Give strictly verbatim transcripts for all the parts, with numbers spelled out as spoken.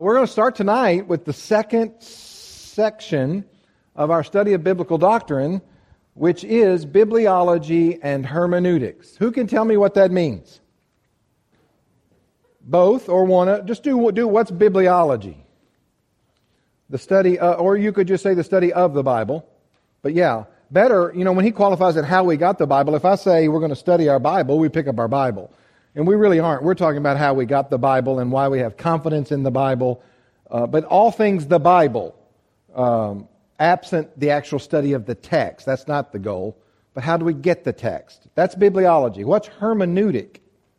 We're going to start tonight with the second section of our study of biblical doctrine, which is bibliology and hermeneutics. Who can tell me what that means? Both or one? Just do, do what's bibliology? The study, uh, or you could just say the study of the Bible. But yeah, better, you know, when he qualifies it how we got the Bible, if I say we're going to study our Bible, we pick up our Bible. And we really aren't. We're talking about how we got the Bible and why we have confidence in the Bible. Uh, but all things the Bible, um, absent the actual study of the text. That's not the goal. But how do we get the text? That's bibliology. What's hermeneutic?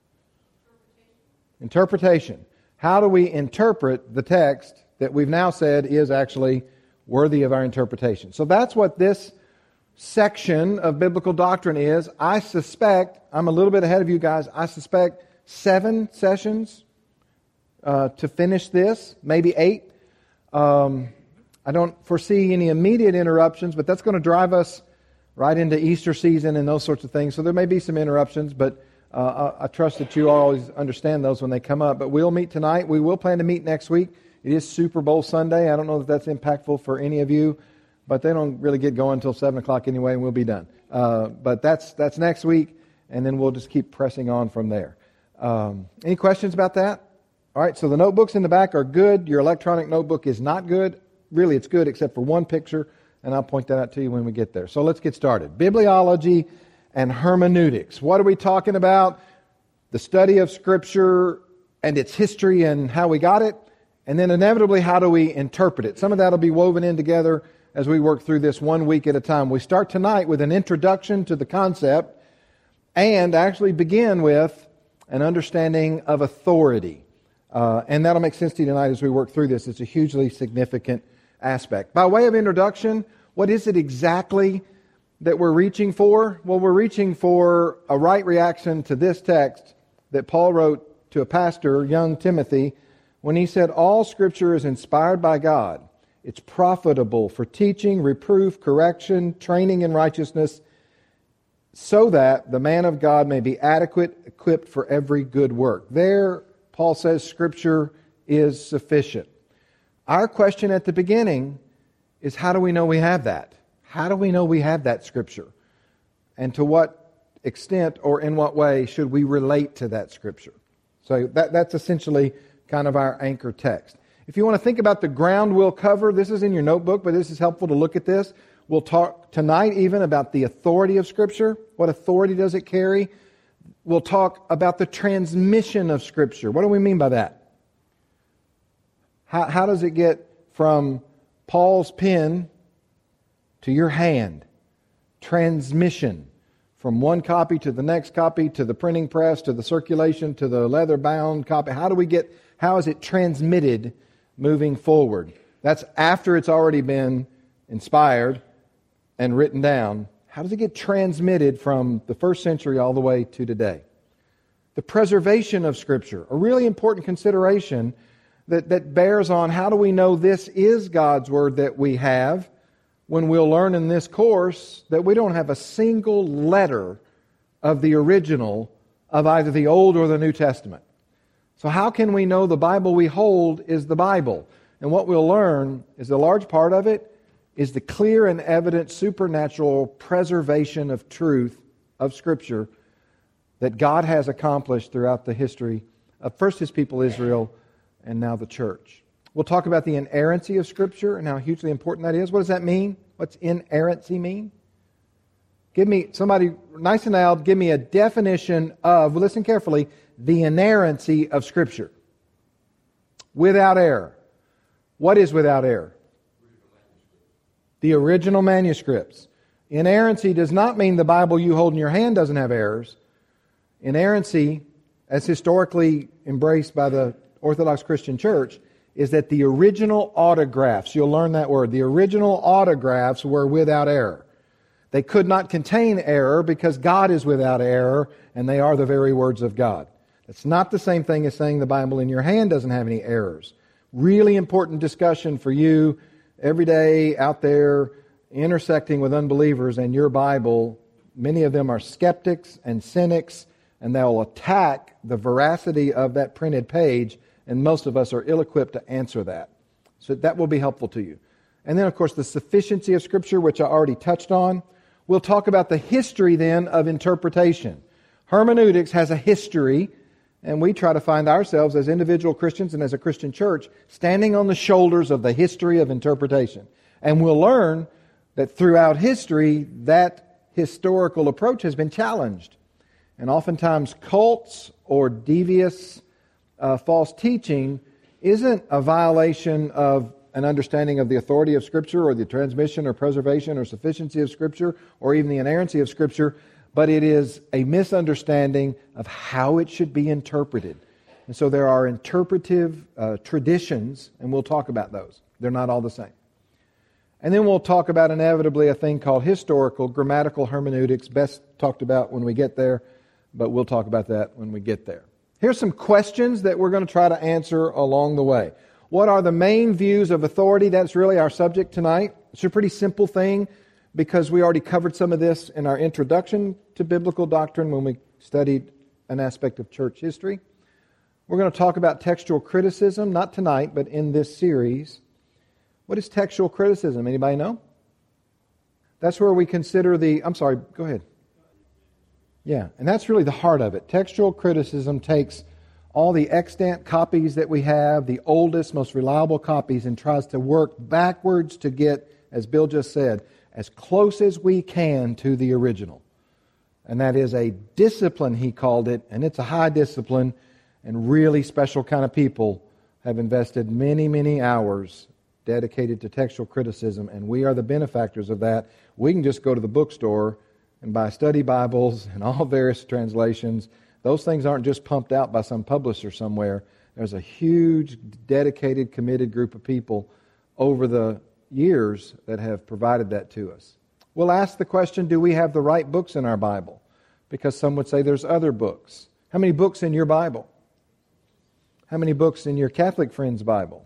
Interpretation. How do we interpret the text that we've now said is actually worthy of our interpretation? So that's what this section of biblical doctrine is. I suspect, I'm a little bit ahead of you guys, I suspect seven sessions uh, to finish this, maybe eight. Um, I don't foresee any immediate interruptions, but that's going to drive us right into Easter season and those sorts of things. So there may be some interruptions, but uh, I, I trust that you always understand those when they come up. But we'll meet tonight. We will plan to meet next week. It is Super Bowl Sunday. I don't know if that's impactful for any of you, but they don't really get going until seven o'clock anyway, and we'll be done. Uh, but that's that's next week, and then we'll just keep pressing on from there. Um, any questions about that? All right, so the notebooks in the back are good. Your electronic notebook is not good. Really, it's good except for one picture, and I'll point that out to you when we get there. So let's get started. Bibliology and hermeneutics. What are we talking about? The study of Scripture and its history and how we got it, and then inevitably, how do we interpret it? Some of that will be woven in together as we work through this one week at a time. We start tonight with an introduction to the concept and actually begin with an understanding of authority. Uh, and that'll make sense to you tonight as we work through this. It's a hugely significant aspect. By way of introduction, what is it exactly that we're reaching for? Well, we're reaching for a right reaction to this text that Paul wrote to a pastor, young Timothy, when he said, "All Scripture is inspired by God. It's profitable for teaching, reproof, correction, training in righteousness, so that the man of God may be adequate, equipped for every good work." There, Paul says Scripture is sufficient. Our question at the beginning is, how do we know we have that? How do we know we have that Scripture? And to what extent or in what way should we relate to that Scripture? So that, that's essentially kind of our anchor text. If you want to think about the ground we'll cover, this is in your notebook, but this is helpful to look at this. We'll talk tonight even about the authority of Scripture. What authority does it carry? We'll talk about the transmission of Scripture. What do we mean by that? How, how does it get from Paul's pen to your hand? Transmission. From one copy to the next copy, to the printing press, to the circulation, to the leather-bound copy. How do we get, how is it transmitted moving forward? That's after it's already been inspired and written down. How does it get transmitted from the first century all the way to today? The preservation of Scripture, a really important consideration that, that bears on how do we know this is God's Word that we have, when we'll learn in this course that we don't have a single letter of the original of either the Old or the New Testament. So how can we know the Bible we hold is the Bible? And what we'll learn is a large part of it is the clear and evident supernatural preservation of truth of Scripture that God has accomplished throughout the history of first His people Israel and now the church. We'll talk about the inerrancy of Scripture and how hugely important that is. What does that mean? What's inerrancy mean? Give me, somebody nice and loud, give me a definition of, listen carefully, the inerrancy of Scripture. Without error. What is without error? The original manuscripts. Inerrancy does not mean the Bible you hold in your hand doesn't have errors. Inerrancy, as historically embraced by the Orthodox Christian Church, is that the original autographs, you'll learn that word, the original autographs were without error. They could not contain error because God is without error, and they are the very words of God. It's not the same thing as saying the Bible in your hand doesn't have any errors. Really important discussion for you every day out there intersecting with unbelievers, and your Bible, many of them are skeptics and cynics, and they'll attack the veracity of that printed page and most of us are ill-equipped to answer that. So that will be helpful to you. And then, of course, the sufficiency of Scripture, which I already touched on. We'll talk about the history, then, of interpretation. Hermeneutics has a history, and we try to find ourselves as individual Christians and as a Christian church standing on the shoulders of the history of interpretation. And we'll learn that throughout history, that historical approach has been challenged. And oftentimes cults or devious uh, false teaching isn't a violation of an understanding of the authority of Scripture or the transmission or preservation or sufficiency of Scripture or even the inerrancy of Scripture, but it is a misunderstanding of how it should be interpreted. And so there are interpretive uh, traditions, and we'll talk about those. They're not all the same. And then we'll talk about inevitably a thing called historical grammatical hermeneutics, best talked about when we get there, but we'll talk about that when we get there. Here's some questions that we're going to try to answer along the way. What are the main views of authority? That's really our subject tonight. It's a pretty simple thing because we already covered some of this in our introduction to biblical doctrine when we studied an aspect of church history. We're going to talk about textual criticism, not tonight, but in this series. What is textual criticism? Anybody know? That's where we consider the... I'm sorry, go ahead. Yeah, and that's really the heart of it. Textual criticism takes all the extant copies that we have, the oldest, most reliable copies, and tries to work backwards to get, as Bill just said, as close as we can to the original. And that is a discipline, he called it, and it's a high discipline, and really special kind of people have invested many, many hours dedicated to textual criticism, and we are the benefactors of that. We can just go to the bookstore and buy study Bibles and all various translations. Those things aren't just pumped out by some publisher somewhere. There's a huge, dedicated, committed group of people over the years that have provided that to us. We'll ask the question, do we have the right books in our Bible? Because some would say there's other books. How many books in your Bible? How many books in your Catholic friend's Bible?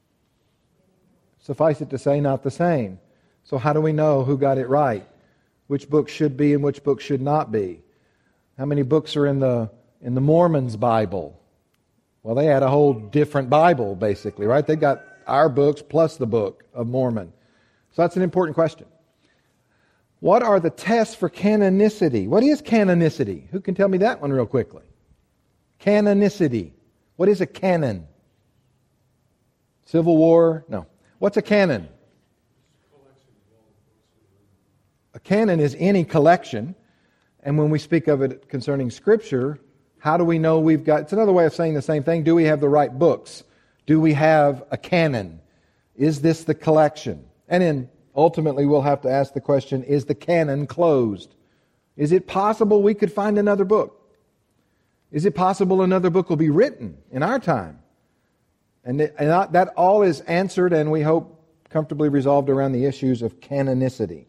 Suffice it to say, not the same. So how do we know who got it right? Which books should be and which books should not be? How many books are in the in the Mormons' Bible? Well, they had a whole different Bible, basically, right? They got our books plus the Book of Mormon. So that's an important question. What are the tests for canonicity? What is canonicity? Who can tell me that one real quickly? Canonicity. What is a canon? Civil War? No. What's a canon? A canon is any collection. And when we speak of it concerning Scripture, how do we know we've got... It's another way of saying the same thing. Do we have the right books? Do we have a canon? Is this the collection? And then ultimately we'll have to ask the question, is the canon closed? Is it possible we could find another book? Is it possible another book will be written in our time? And that all is answered and we hope comfortably resolved around the issues of canonicity.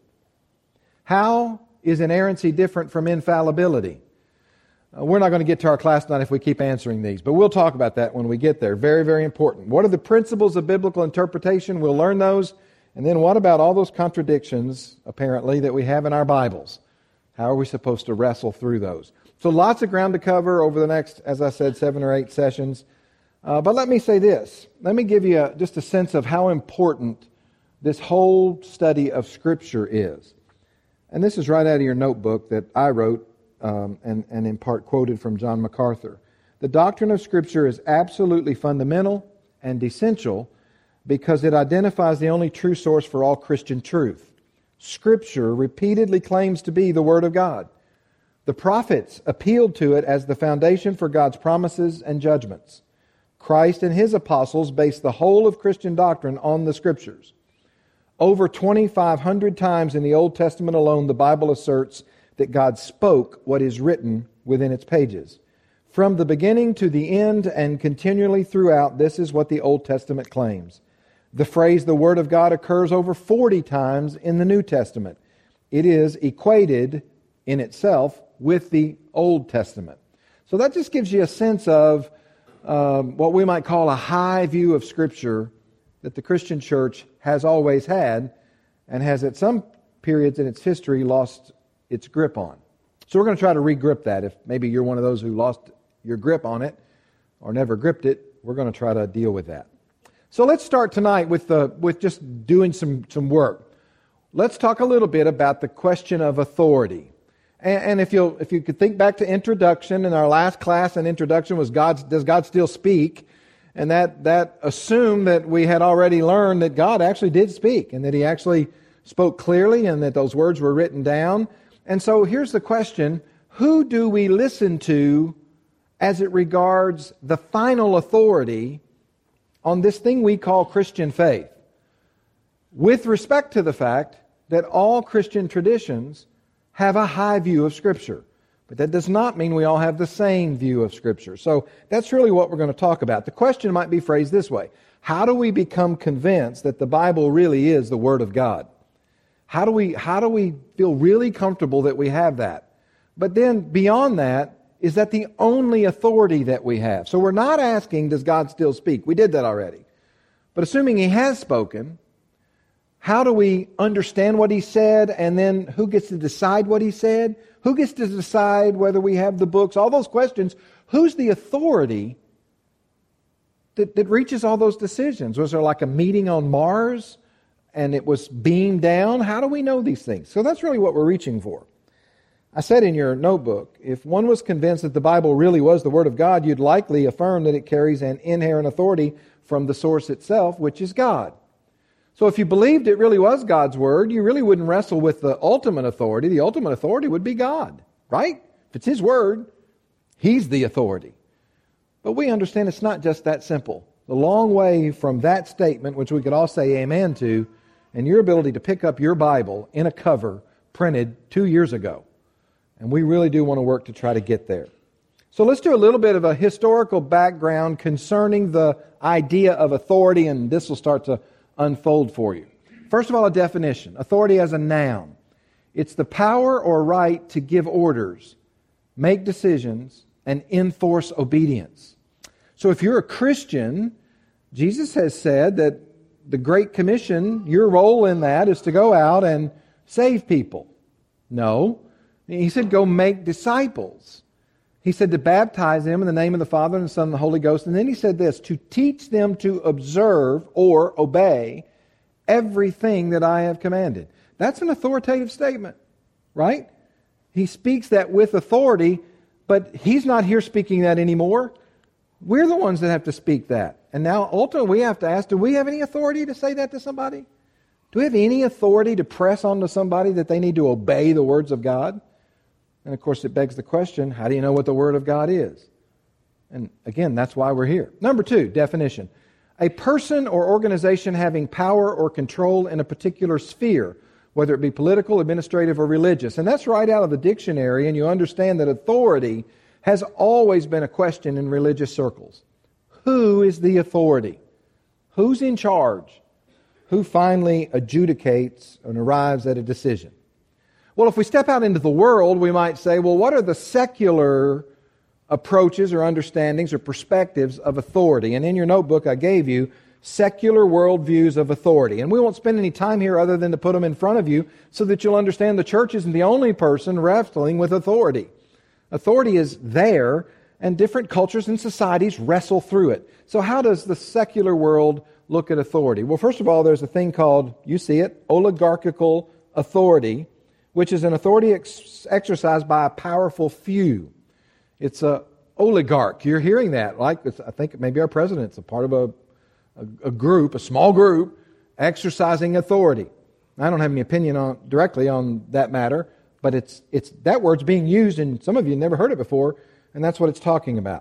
How is inerrancy different from infallibility? Uh, we're not going to get to our class tonight if we keep answering these, but we'll talk about that when we get there. Very, very important. What are the principles of biblical interpretation? We'll learn those. And then what about all those contradictions, apparently, that we have in our Bibles? How are we supposed to wrestle through those? So lots of ground to cover over the next, as I said, seven or eight sessions. Uh, but let me say this. Let me give you a, just a sense of how important this whole study of Scripture is. And this is right out of your notebook that I wrote um, and, and in part quoted from John MacArthur. The doctrine of Scripture is absolutely fundamental and essential because it identifies the only true source for all Christian truth. Scripture repeatedly claims to be the Word of God. The prophets appealed to it as the foundation for God's promises and judgments. Christ and His apostles based the whole of Christian doctrine on the Scriptures. Over twenty-five hundred times in the Old Testament alone, the Bible asserts that God spoke what is written within its pages. From the beginning to the end and continually throughout, this is what the Old Testament claims. The phrase, the Word of God, occurs over forty times in the New Testament. It is equated in itself with the Old Testament. So that just gives you a sense of um, what we might call a high view of Scripture that the Christian church has always had and has at some periods in its history lost its grip on. So we're going to try to re-grip that. If maybe you're one of those who lost your grip on it or never gripped it, we're going to try to deal with that. So let's start tonight with the with just doing some, some work. Let's talk a little bit about the question of authority. And, and if you if you could think back to introduction, in our last class, an introduction was God, does God still speak? And that, that assumed that we had already learned that God actually did speak, and that He actually spoke clearly, and that those words were written down. And so here's the question: who do we listen to as it regards the final authority on this thing we call Christian faith, with respect to the fact that all Christian traditions have a high view of Scripture? But that does not mean we all have the same view of Scripture. So that's really what we're going to talk about. The question might be phrased this way: how do we become convinced that the Bible really is the Word of God? How do we, how do we feel really comfortable that we have that? But then beyond that, is that the only authority that we have? So we're not asking, does God still speak? We did that already. But assuming He has spoken, how do we understand what He said, and then who gets to decide what He said? Who gets to decide whether we have the books? All those questions. Who's the authority that, that reaches all those decisions? Was there like a meeting on Mars and it was beamed down? How do we know these things? So that's really what we're reaching for. I said in your notebook, if one was convinced that the Bible really was the Word of God, you'd likely affirm that it carries an inherent authority from the source itself, which is God. So if you believed it really was God's Word, you really wouldn't wrestle with the ultimate authority. The ultimate authority would be God, right? If it's His Word, He's the authority. But we understand it's not just that simple. The long way from that statement, which we could all say amen to, and your ability to pick up your Bible in a cover printed two years ago. And we really do want to work to try to get there. So let's do a little bit of a historical background concerning the idea of authority, and this will start to unfold for you. First of all, a definition. Authority as a noun. It's the power or right to give orders, make decisions, and enforce obedience. So if you're a Christian, Jesus has said that the Great Commission, your role in that is to go out and save people. No. He said go make disciples. He said to baptize them in the name of the Father and the Son and the Holy Ghost. And then He said this: to teach them to observe or obey everything that I have commanded. That's an authoritative statement, right? He speaks that with authority, but He's not here speaking that anymore. We're the ones that have to speak that. And now ultimately we have to ask, do we have any authority to say that to somebody? Do we have any authority to press onto somebody that they need to obey the words of God? And of course it begs the question, how do you know what the Word of God is? And again, that's why we're here. Number two, definition. A person or organization having power or control in a particular sphere, whether it be political, administrative, or religious. And that's right out of the dictionary, and you understand that authority has always been a question in religious circles. Who is the authority? Who's in charge? Who finally adjudicates and arrives at a decision? Well, if we step out into the world, we might say, well, what are the secular approaches or understandings or perspectives of authority? And in your notebook, I gave you secular worldviews of authority. And we won't spend any time here other than to put them in front of you so that you'll understand the church isn't the only person wrestling with authority. Authority is there, and different cultures and societies wrestle through it. So how does the secular world look at authority? Well, first of all, there's a thing called, you see it, oligarchical authority, which is an authority ex- exercised by a powerful few. It's a oligarch. You're hearing that. Like it's, I think maybe our president's a part of a, a, a group, a small group, exercising authority. I don't have any opinion on directly on that matter, but it's it's that word's being used, and some of you never heard it before, and that's what it's talking about.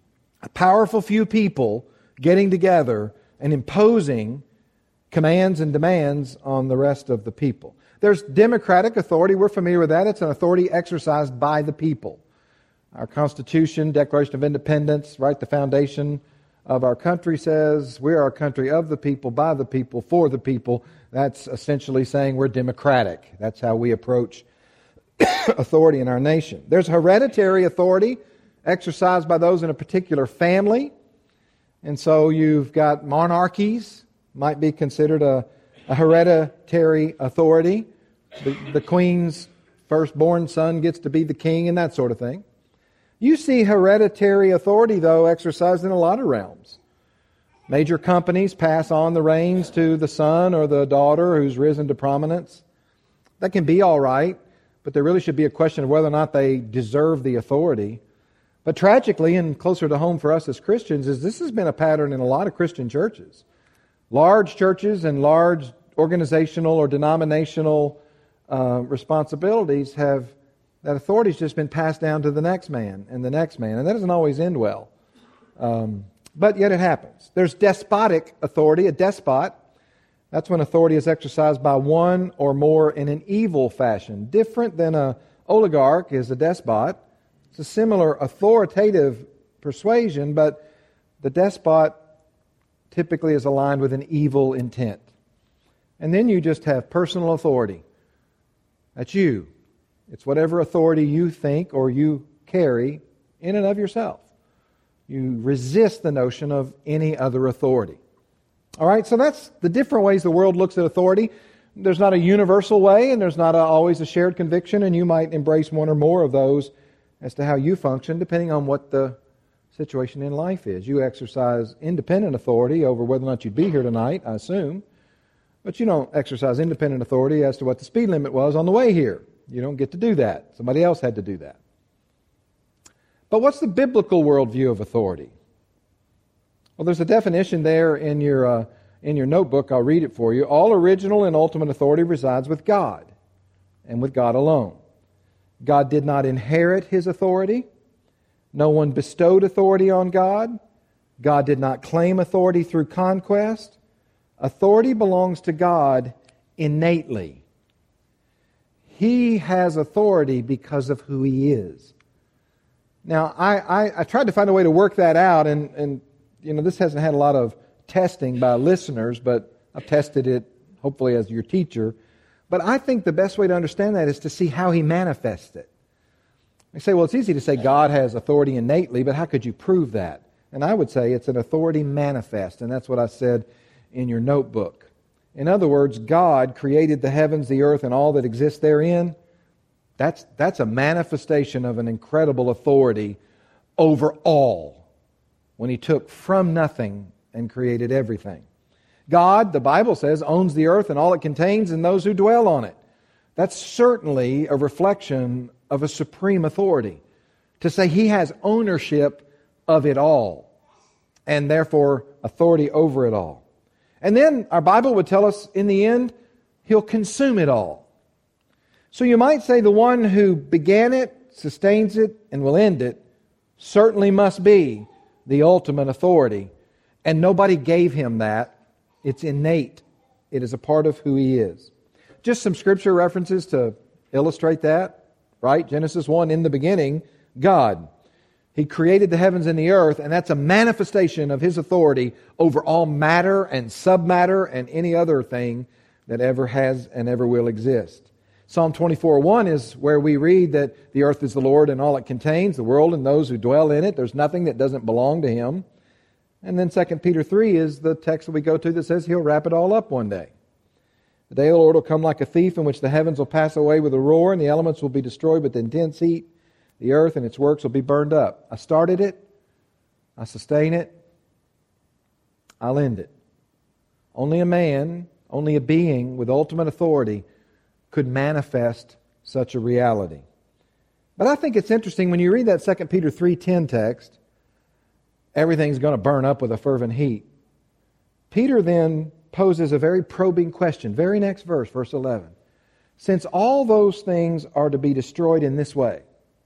A powerful few people getting together and imposing commands and demands on the rest of the people. There's democratic authority. We're familiar with that. It's an authority exercised by the people. Our Constitution, Declaration of Independence, right, the foundation of our country says we are a country of the people, by the people, for the people. That's essentially saying we're democratic. That's how we approach authority in our nation. There's hereditary authority exercised by those in a particular family. And so you've got monarchies, might be considered a, a hereditary authority. The, the queen's firstborn son gets to be the king and that sort of thing. You see hereditary authority, though, exercised in a lot of realms. Major companies pass on the reins to the son or the daughter who's risen to prominence. That can be all right, but there really should be a question of whether or not they deserve the authority. But tragically, and closer to home for us as Christians, is this has been a pattern in a lot of Christian churches. Large churches and large organizational or denominational uh, responsibilities have, that authority's just been passed down to the next man and the next man, and that doesn't always end well. Um, but yet it happens. There's despotic authority, a despot. That's when authority is exercised by one or more in an evil fashion. Different than an oligarch is a despot. It's a similar authoritative persuasion, but the despot typically is aligned with an evil intent. And then you just have personal authority. That's you. It's whatever authority you think or you carry in and of yourself. You resist the notion of any other authority. All right, so that's the different ways the world looks at authority. There's not a universal way, and there's not a, always a shared conviction, and you might embrace one or more of those as to how you function, depending on what the situation in life is. You exercise independent authority over whether or not you'd be here tonight, I assume, but you don't exercise independent authority as to what the speed limit was on the way here. You don't get to do that. Somebody else had to do that. But what's the biblical worldview of authority? Well, there's a definition there in your uh, in your notebook. I'll read it for you. All original and ultimate authority resides with God, and with God alone. God did not inherit His authority. No one bestowed authority on God. God did not claim authority through conquest. Authority belongs to God innately. He has authority because of who He is. Now, I, I, I tried to find a way to work that out, and, and you know, this hasn't had a lot of testing by listeners, but I've tested it, hopefully, as your teacher. But I think the best way to understand that is to see how He manifests it. You say, well, it's easy to say God has authority innately, but how could you prove that? And I would say it's an authority manifest, and that's what I said in your notebook. In other words, God created the heavens, the earth, and all that exists therein. That's, that's a manifestation of an incredible authority over all when He took from nothing and created everything. God, the Bible says, owns the earth and all it contains and those who dwell on it. That's certainly a reflection of a supreme authority. To say He has ownership of it all and therefore authority over it all. And then our Bible would tell us in the end, He'll consume it all. So you might say the one who began it, sustains it, and will end it certainly must be the ultimate authority. And nobody gave Him that. It's innate. It is a part of who He is. Just some scripture references to illustrate that, right? Genesis one, in the beginning, God. He created the heavens and the earth, and that's a manifestation of His authority over all matter and submatter and any other thing that ever has and ever will exist. Psalm twenty-four one is where we read that the earth is the Lord and all it contains, the world and those who dwell in it. There's nothing that doesn't belong to Him. And then Second Peter three is the text that we go to that says He'll wrap it all up one day. The day of the Lord will come like a thief, in which the heavens will pass away with a roar, and the elements will be destroyed with intense heat. The earth and its works will be burned up. I started it. I sustain it. I'll end it. Only a man, only a being with ultimate authority could manifest such a reality. But I think it's interesting when you read that Second Peter three ten text, everything's going to burn up with a fervent heat. Peter then poses a very probing question. Very next verse, verse eleven. Since all those things are to be destroyed in this way,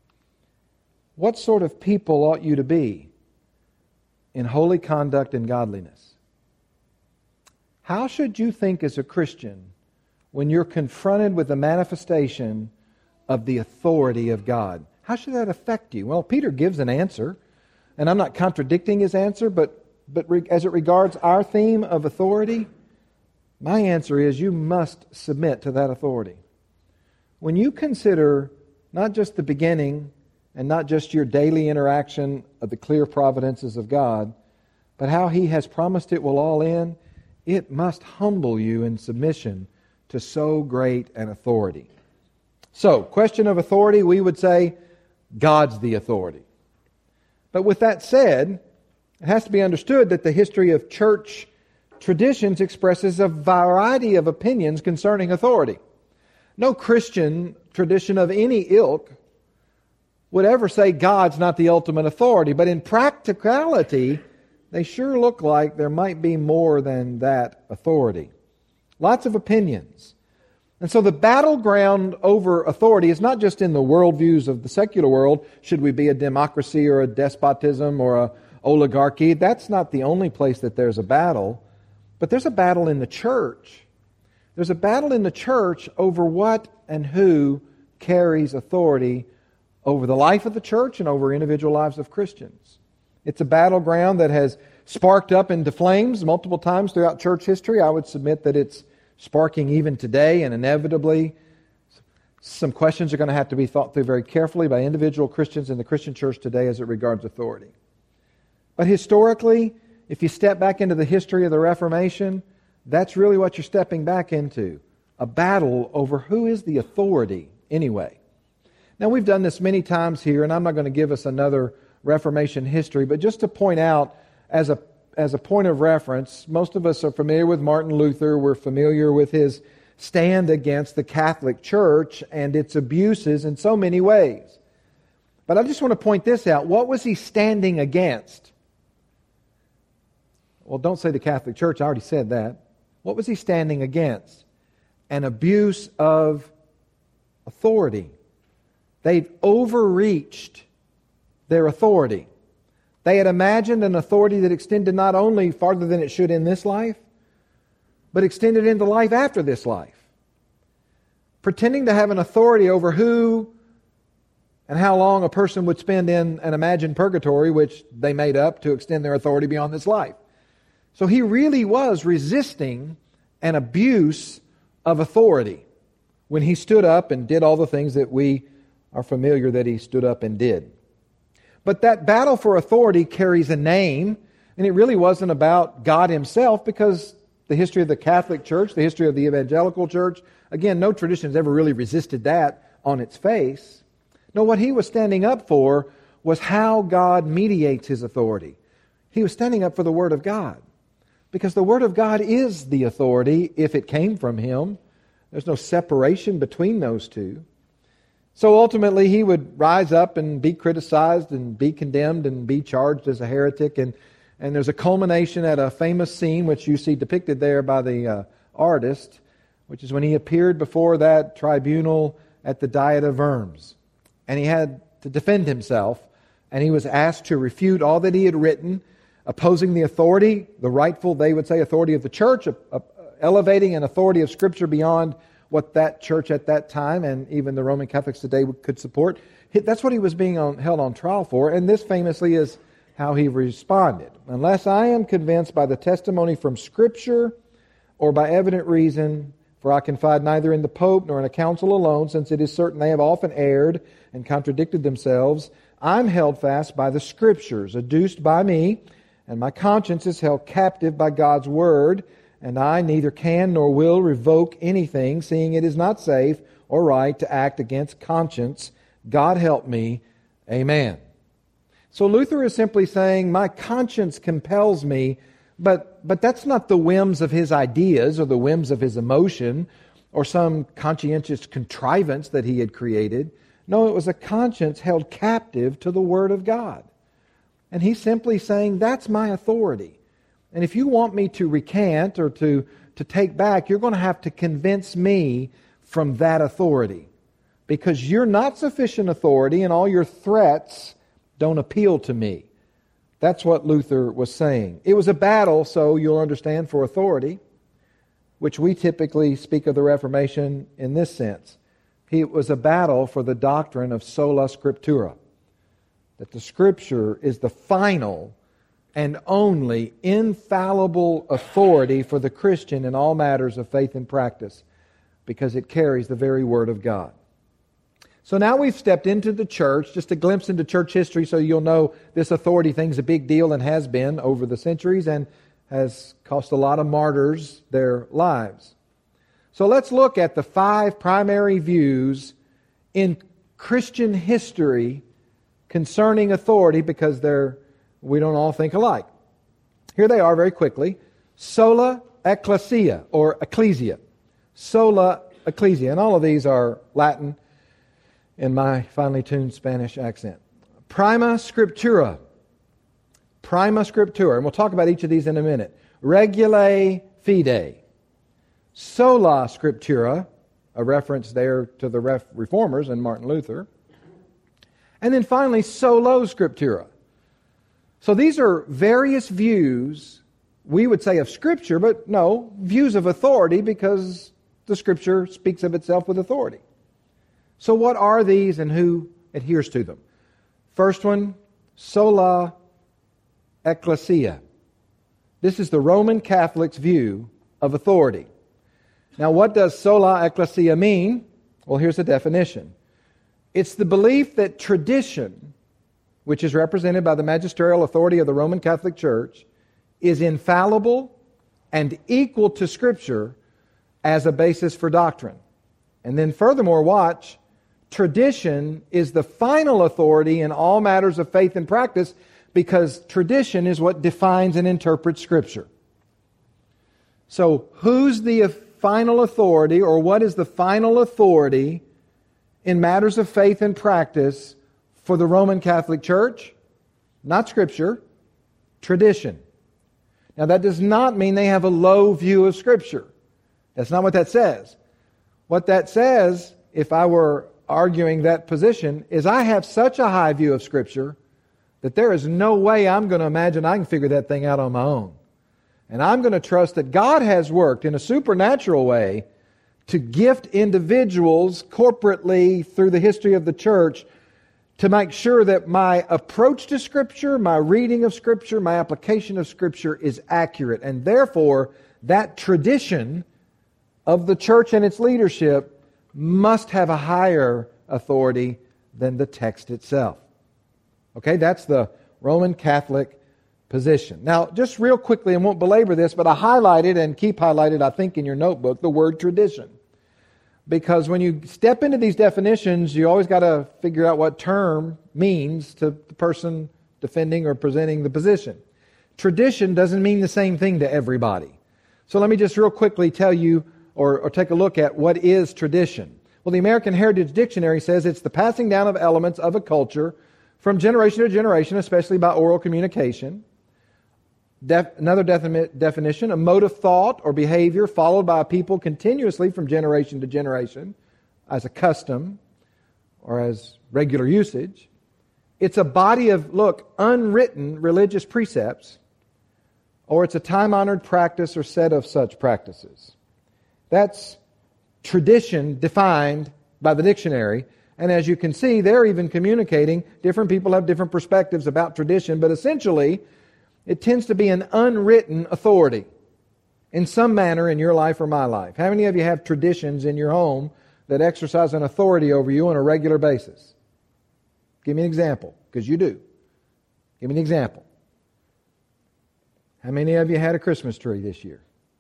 what sort of people ought you to be in holy conduct and godliness? How should you think as a Christian when you're confronted with the manifestation of the authority of God? How should that affect you? Well, Peter gives an answer, and I'm not contradicting his answer, but, but re- as it regards our theme of authority, my answer is you must submit to that authority. When you consider not just the beginning and not just your daily interaction of the clear providences of God, but how He has promised it will all end, it must humble you in submission to so great an authority. So, question of authority, we would say God's the authority. But with that said, It has to be understood that the history of church traditions expresses a variety of opinions concerning authority. No Christian tradition of any ilk would ever say God's not the ultimate authority, but in practicality, they sure look like there might be more than that authority. Lots of opinions. And so the battleground over authority is not just in the worldviews of the secular world. Should we be a democracy or a despotism or a oligarchy? That's not the only place that there's a battle. But there's a battle in the church. There's a battle in the church over what and who carries authority over the life of the church and over individual lives of Christians. It's a battleground that has sparked up into flames multiple times throughout church history. I would submit that it's sparking even today, and inevitably some questions are going to have to be thought through very carefully by individual Christians in the Christian church today as it regards authority. But historically, if you step back into the history of the Reformation, that's really what you're stepping back into. A battle over who is the authority anyway. Now, we've done this many times here, and I'm not going to give us another Reformation history, but just to point out as a as a point of reference, most of us are familiar with Martin Luther. We're familiar with his stand against the Catholic Church and its abuses in so many ways. But I just want to point this out. What was he standing against? Well, don't say the Catholic Church. I already said that. What was he standing against? An abuse of authority. They'd overreached their authority. They had imagined an authority that extended not only farther than it should in this life, but extended into life after this life. Pretending to have an authority over who and how long a person would spend in an imagined purgatory, which they made up to extend their authority beyond this life. So he really was resisting an abuse of authority when he stood up and did all the things that we are familiar that he stood up and did. But that battle for authority carries a name, and it really wasn't about God himself, because the history of the Catholic Church, the history of the Evangelical Church, again, no tradition has ever really resisted that on its face. No, what he was standing up for was how God mediates his authority. He was standing up for the Word of God, because the Word of God is the authority if it came from him. There's no separation between those two. So ultimately, he would rise up and be criticized and be condemned and be charged as a heretic. And, and there's a culmination at a famous scene, which you see depicted there by the uh, artist, which is when he appeared before that tribunal at the Diet of Worms. And he had to defend himself, and he was asked to refute all that he had written, opposing the authority, the rightful, they would say, authority of the church, uh, uh, elevating an authority of Scripture beyond what that church at that time and even the Roman Catholics today could support. That's what he was being on, held on trial for, and this famously is how he responded. Unless I am convinced by the testimony from Scripture or by evident reason, for I confide neither in the Pope nor in a council alone, since it is certain they have often erred and contradicted themselves, I'm held fast by the Scriptures, adduced by me, and my conscience is held captive by God's Word, and I neither can nor will revoke anything, seeing it is not safe or right to act against conscience. God help me. Amen. So Luther is simply saying, my conscience compels me, but, but that's not the whims of his ideas or the whims of his emotion or some conscientious contrivance that he had created. No, it was a conscience held captive to the Word of God. And he's simply saying, that's my authority. And if you want me to recant or to, to take back, you're going to have to convince me from that authority. Because you're not sufficient authority and all your threats don't appeal to me. That's what Luther was saying. It was a battle, so you'll understand, for authority, which we typically speak of the Reformation in this sense. It was a battle for the doctrine of sola scriptura, that the Scripture is the final and only infallible authority for the Christian in all matters of faith and practice, because it carries the very Word of God. So now we've stepped into the church, just a glimpse into church history, so you'll know this authority thing's a big deal and has been over the centuries and has cost a lot of martyrs their lives. So let's look at the five primary views in Christian history concerning authority, because they're we don't all think alike. Here they are very quickly. Sola ecclesia, or ecclesia. Sola ecclesia. And all of these are Latin in my finely tuned Spanish accent. Prima scriptura. Prima scriptura. And we'll talk about each of these in a minute. Regulae fide. Sola scriptura, a reference there to the ref- reformers and Martin Luther. And then finally, solo scriptura. So these are various views, we would say of Scripture, but no, views of authority, because the Scripture speaks of itself with authority. So what are these and who adheres to them? First one, sola ecclesia. This is the Roman Catholic's view of authority. Now, what does sola ecclesia mean? Well, here's the definition. It's the belief that tradition, which is represented by the magisterial authority of the Roman Catholic Church, is infallible and equal to Scripture as a basis for doctrine. And then furthermore, watch, tradition is the final authority in all matters of faith and practice, because tradition is what defines and interprets Scripture. So, who's the final authority, or what is the final authority in matters of faith and practice for the Roman Catholic Church? Not Scripture, tradition. Now, that does not mean they have a low view of Scripture. That's not what that says. What that says, if I were arguing that position, is I have such a high view of Scripture that there is no way I'm going to imagine I can figure that thing out on my own. And I'm going to trust that God has worked in a supernatural way to gift individuals corporately through the history of the church to make sure that my approach to Scripture, my reading of Scripture, my application of Scripture is accurate. And therefore, that tradition of the church and its leadership must have a higher authority than the text itself. Okay, that's the Roman Catholic position. Now, just real quickly, and won't belabor this, but I highlighted and keep highlighted, I think, in your notebook, the word tradition. Because when you step into these definitions, you always got to figure out what term means to the person defending or presenting the position. Tradition doesn't mean the same thing to everybody. So let me just real quickly tell you or, or take a look at what is tradition. Well, the American Heritage Dictionary says it's the passing down of elements of a culture from generation to generation, especially by oral communication. Def, another defi- definition, a mode of thought or behavior followed by a people continuously from generation to generation as a custom or as regular usage. It's a body of, look, unwritten religious precepts, or it's a time-honored practice or set of such practices. That's tradition defined by the dictionary. And as you can see, they're even communicating. Different people have different perspectives about tradition, but essentially, it tends to be an unwritten authority in some manner in your life or my life. How many of you have traditions in your home that exercise an authority over you on a regular basis? Give me an example, because you do. Give me an example. How many of you had a Christmas tree this year?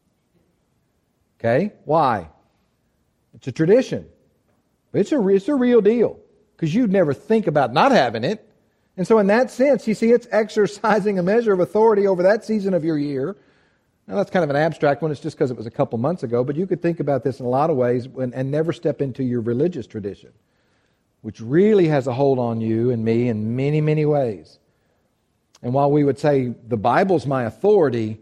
Okay, why? It's a tradition. It's a, it's a real deal, because you'd never think about not having it. And so in that sense, you see, it's exercising a measure of authority over that season of your year. Now, that's kind of an abstract one. It's just because it was a couple months ago. But you could think about this in a lot of ways when, and never step into your religious tradition, which really has a hold on you and me in many, many ways. And while we would say the Bible's my authority,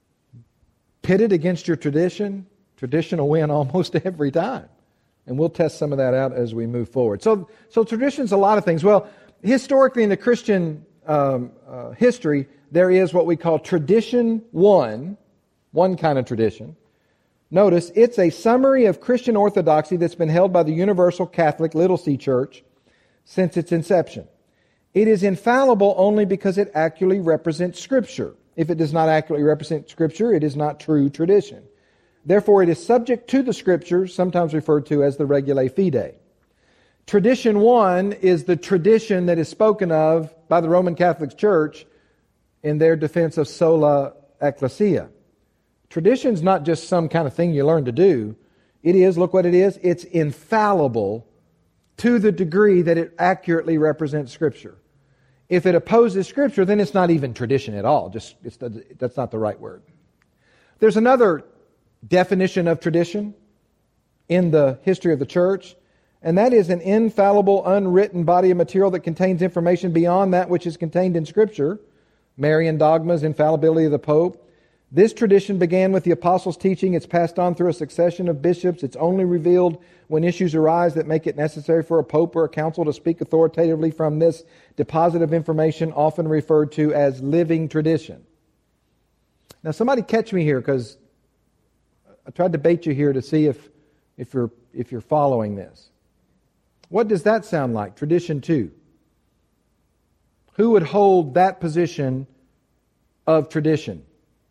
pitted against your tradition, tradition will win almost every time. And we'll test some of that out as we move forward. So, so tradition's a lot of things. Well, historically, in the Christian um, uh, history, there is what we call tradition one, one kind of tradition. Notice, it's a summary of Christian orthodoxy that's been held by the Universal Catholic Little C Church since its inception. It is infallible only because it accurately represents Scripture. If it does not accurately represent Scripture, it is not true tradition. Therefore, it is subject to the Scriptures, sometimes referred to as the Regulae Fide. Tradition one is the tradition that is spoken of by the Roman Catholic Church in their defense of sola ecclesia. Tradition's not just some kind of thing you learn to do. It is, look what it is, it's infallible to the degree that it accurately represents Scripture. If it opposes Scripture, then it's not even tradition at all. Just it's, that's not the right word. There's another definition of tradition in the history of the church, and that is an infallible, unwritten body of material that contains information beyond that which is contained in Scripture. Marian dogmas, infallibility of the Pope. This tradition began with the apostles' teaching. It's passed on through a succession of bishops. It's only revealed when issues arise that make it necessary for a pope or a council to speak authoritatively from this deposit of information, often referred to as living tradition. Now, somebody catch me here, because I tried to bait you here to see if, if you're if you're following this. What does that sound like? Tradition two. Who would hold that position of tradition?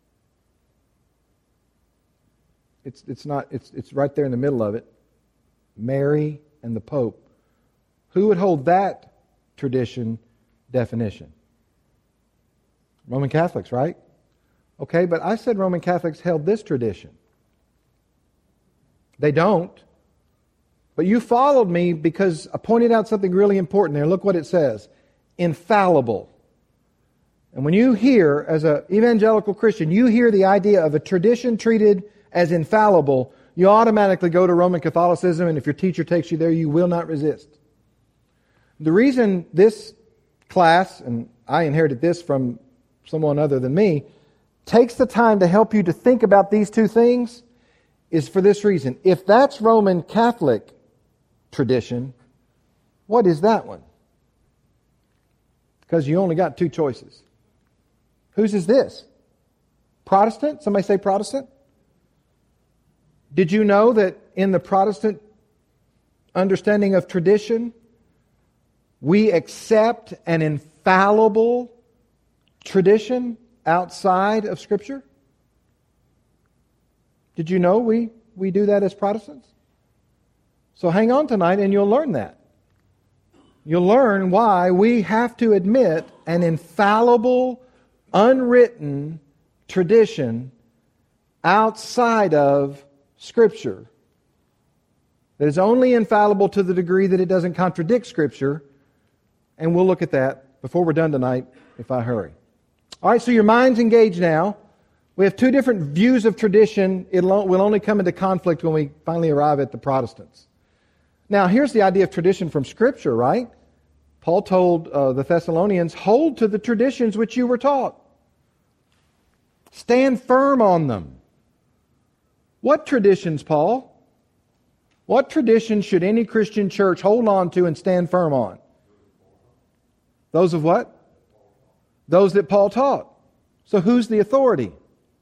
It's it's not it's it's right there in the middle of it. Mary and the Pope. Who would hold that tradition definition? Roman Catholics, right? Okay, but I said Roman Catholics held this tradition. They don't. But you followed me because I pointed out something really important there. Look what it says. Infallible. And when you hear, as an evangelical Christian, you hear the idea of a tradition treated as infallible, you automatically go to Roman Catholicism, and if your teacher takes you there, you will not resist. The reason this class, and I inherited this from someone other than me, takes the time to help you to think about these two things is for this reason. If that's Roman Catholic tradition, what is that one? Because you only got two choices. Whose is this? Protestant? Somebody say Protestant? Did you know that in the Protestant understanding of tradition, we accept an infallible tradition outside of Scripture? Did you know we, we do that as Protestants? So hang on tonight and you'll learn that. You'll learn why we have to admit an infallible, unwritten tradition outside of Scripture that is only infallible to the degree that it doesn't contradict Scripture. And we'll look at that before we're done tonight, if I hurry. All right, so your mind's engaged now. We have two different views of tradition. It will only come into conflict when we finally arrive at the Protestants. Now, here's the idea of tradition from Scripture, right? Paul told uh, the Thessalonians, hold to the traditions which you were taught. Stand firm on them. What traditions, Paul? What traditions should any Christian church hold on to and stand firm on? Those of what? Those that Paul taught. So who's the authority?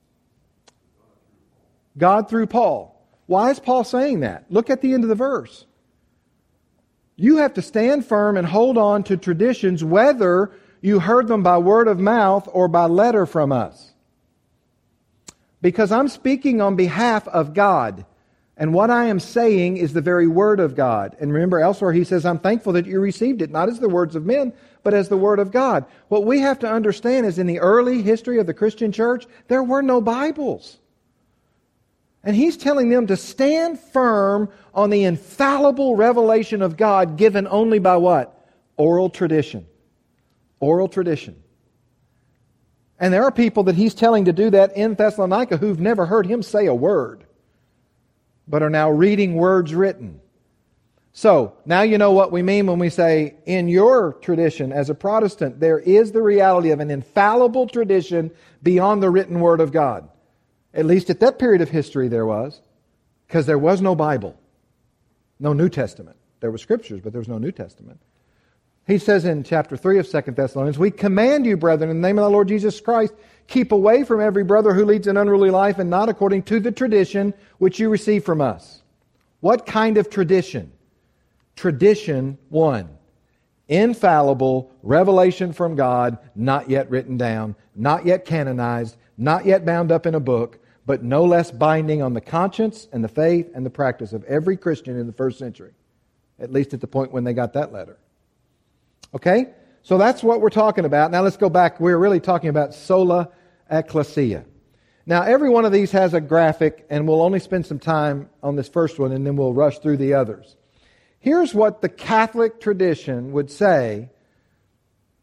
God through Paul. Why is Paul saying that? Look at the end of the verse. You have to stand firm and hold on to traditions whether you heard them by word of mouth or by letter from us. Because I'm speaking on behalf of God. And what I am saying is the very Word of God. And remember elsewhere he says, I'm thankful that you received it, not as the words of men, but as the Word of God. What we have to understand is in the early history of the Christian church, there were no Bibles. And he's telling them to stand firm on the infallible revelation of God given only by what? Oral tradition. Oral tradition. And there are people that he's telling to do that in Thessalonica who've never heard him say a word, but are now reading words written. So, now you know what we mean when we say, in your tradition as a Protestant, there is the reality of an infallible tradition beyond the written Word of God. At least at that period of history there was, because there was no Bible, no New Testament. There were Scriptures, but there was no New Testament. He says in chapter three of Second Thessalonians, we command you, brethren, in the name of the Lord Jesus Christ, keep away from every brother who leads an unruly life and not according to the tradition which you receive from us. What kind of tradition? Tradition one. Infallible revelation from God, not yet written down, not yet canonized, not yet bound up in a book, but no less binding on the conscience and the faith and the practice of every Christian in the first century. At least at the point when they got that letter. Okay? So that's what we're talking about. Now let's go back. We're really talking about sola ecclesia. Now every one of these has a graphic, and we'll only spend some time on this first one, and then we'll rush through the others. Here's what the Catholic tradition would say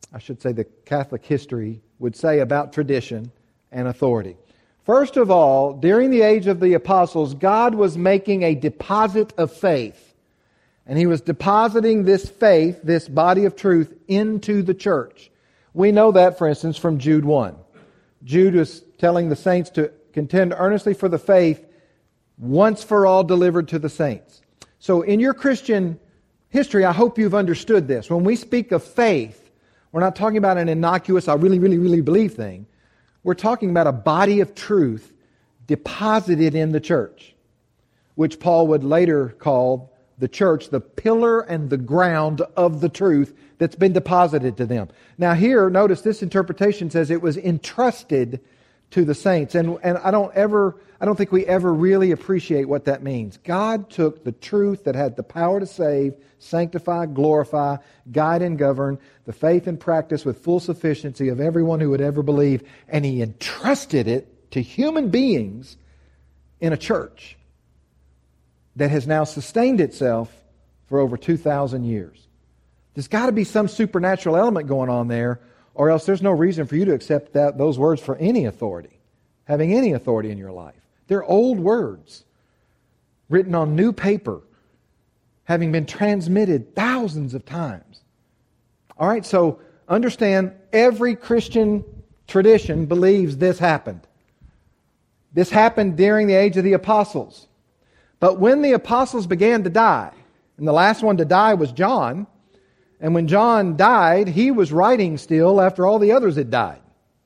I should say the Catholic history, would say about tradition and authority. First of all, during the age of the apostles, God was making a deposit of faith. And He was depositing this faith, this body of truth, into the church. We know that, for instance, from Jude one. Jude is telling the saints to contend earnestly for the faith once for all delivered to the saints. So in your Christian history, I hope you've understood this. When we speak of faith, we're not talking about an innocuous, I really, really, really believe thing. We're talking about a body of truth deposited in the church, which Paul would later call the church the pillar and the ground of the truth that's been deposited to them. Now here, notice this interpretation says it was entrusted to the saints. And, and I don't ever, I don't think we ever really appreciate what that means. God took the truth that had the power to save, sanctify, glorify, guide and govern, the faith and practice with full sufficiency of everyone who would ever believe, and He entrusted it to human beings in a church that has now sustained itself for over two thousand years. There's got to be some supernatural element going on there, or else there's no reason for you to accept that those words for any authority, having any authority in your life. They're old words, written on new paper, having been transmitted thousands of times. All right, so understand, every Christian tradition believes this happened. This happened during the age of the apostles. But when the apostles began to die, and the last one to die was John, and when John died, he was writing still after all the others had died.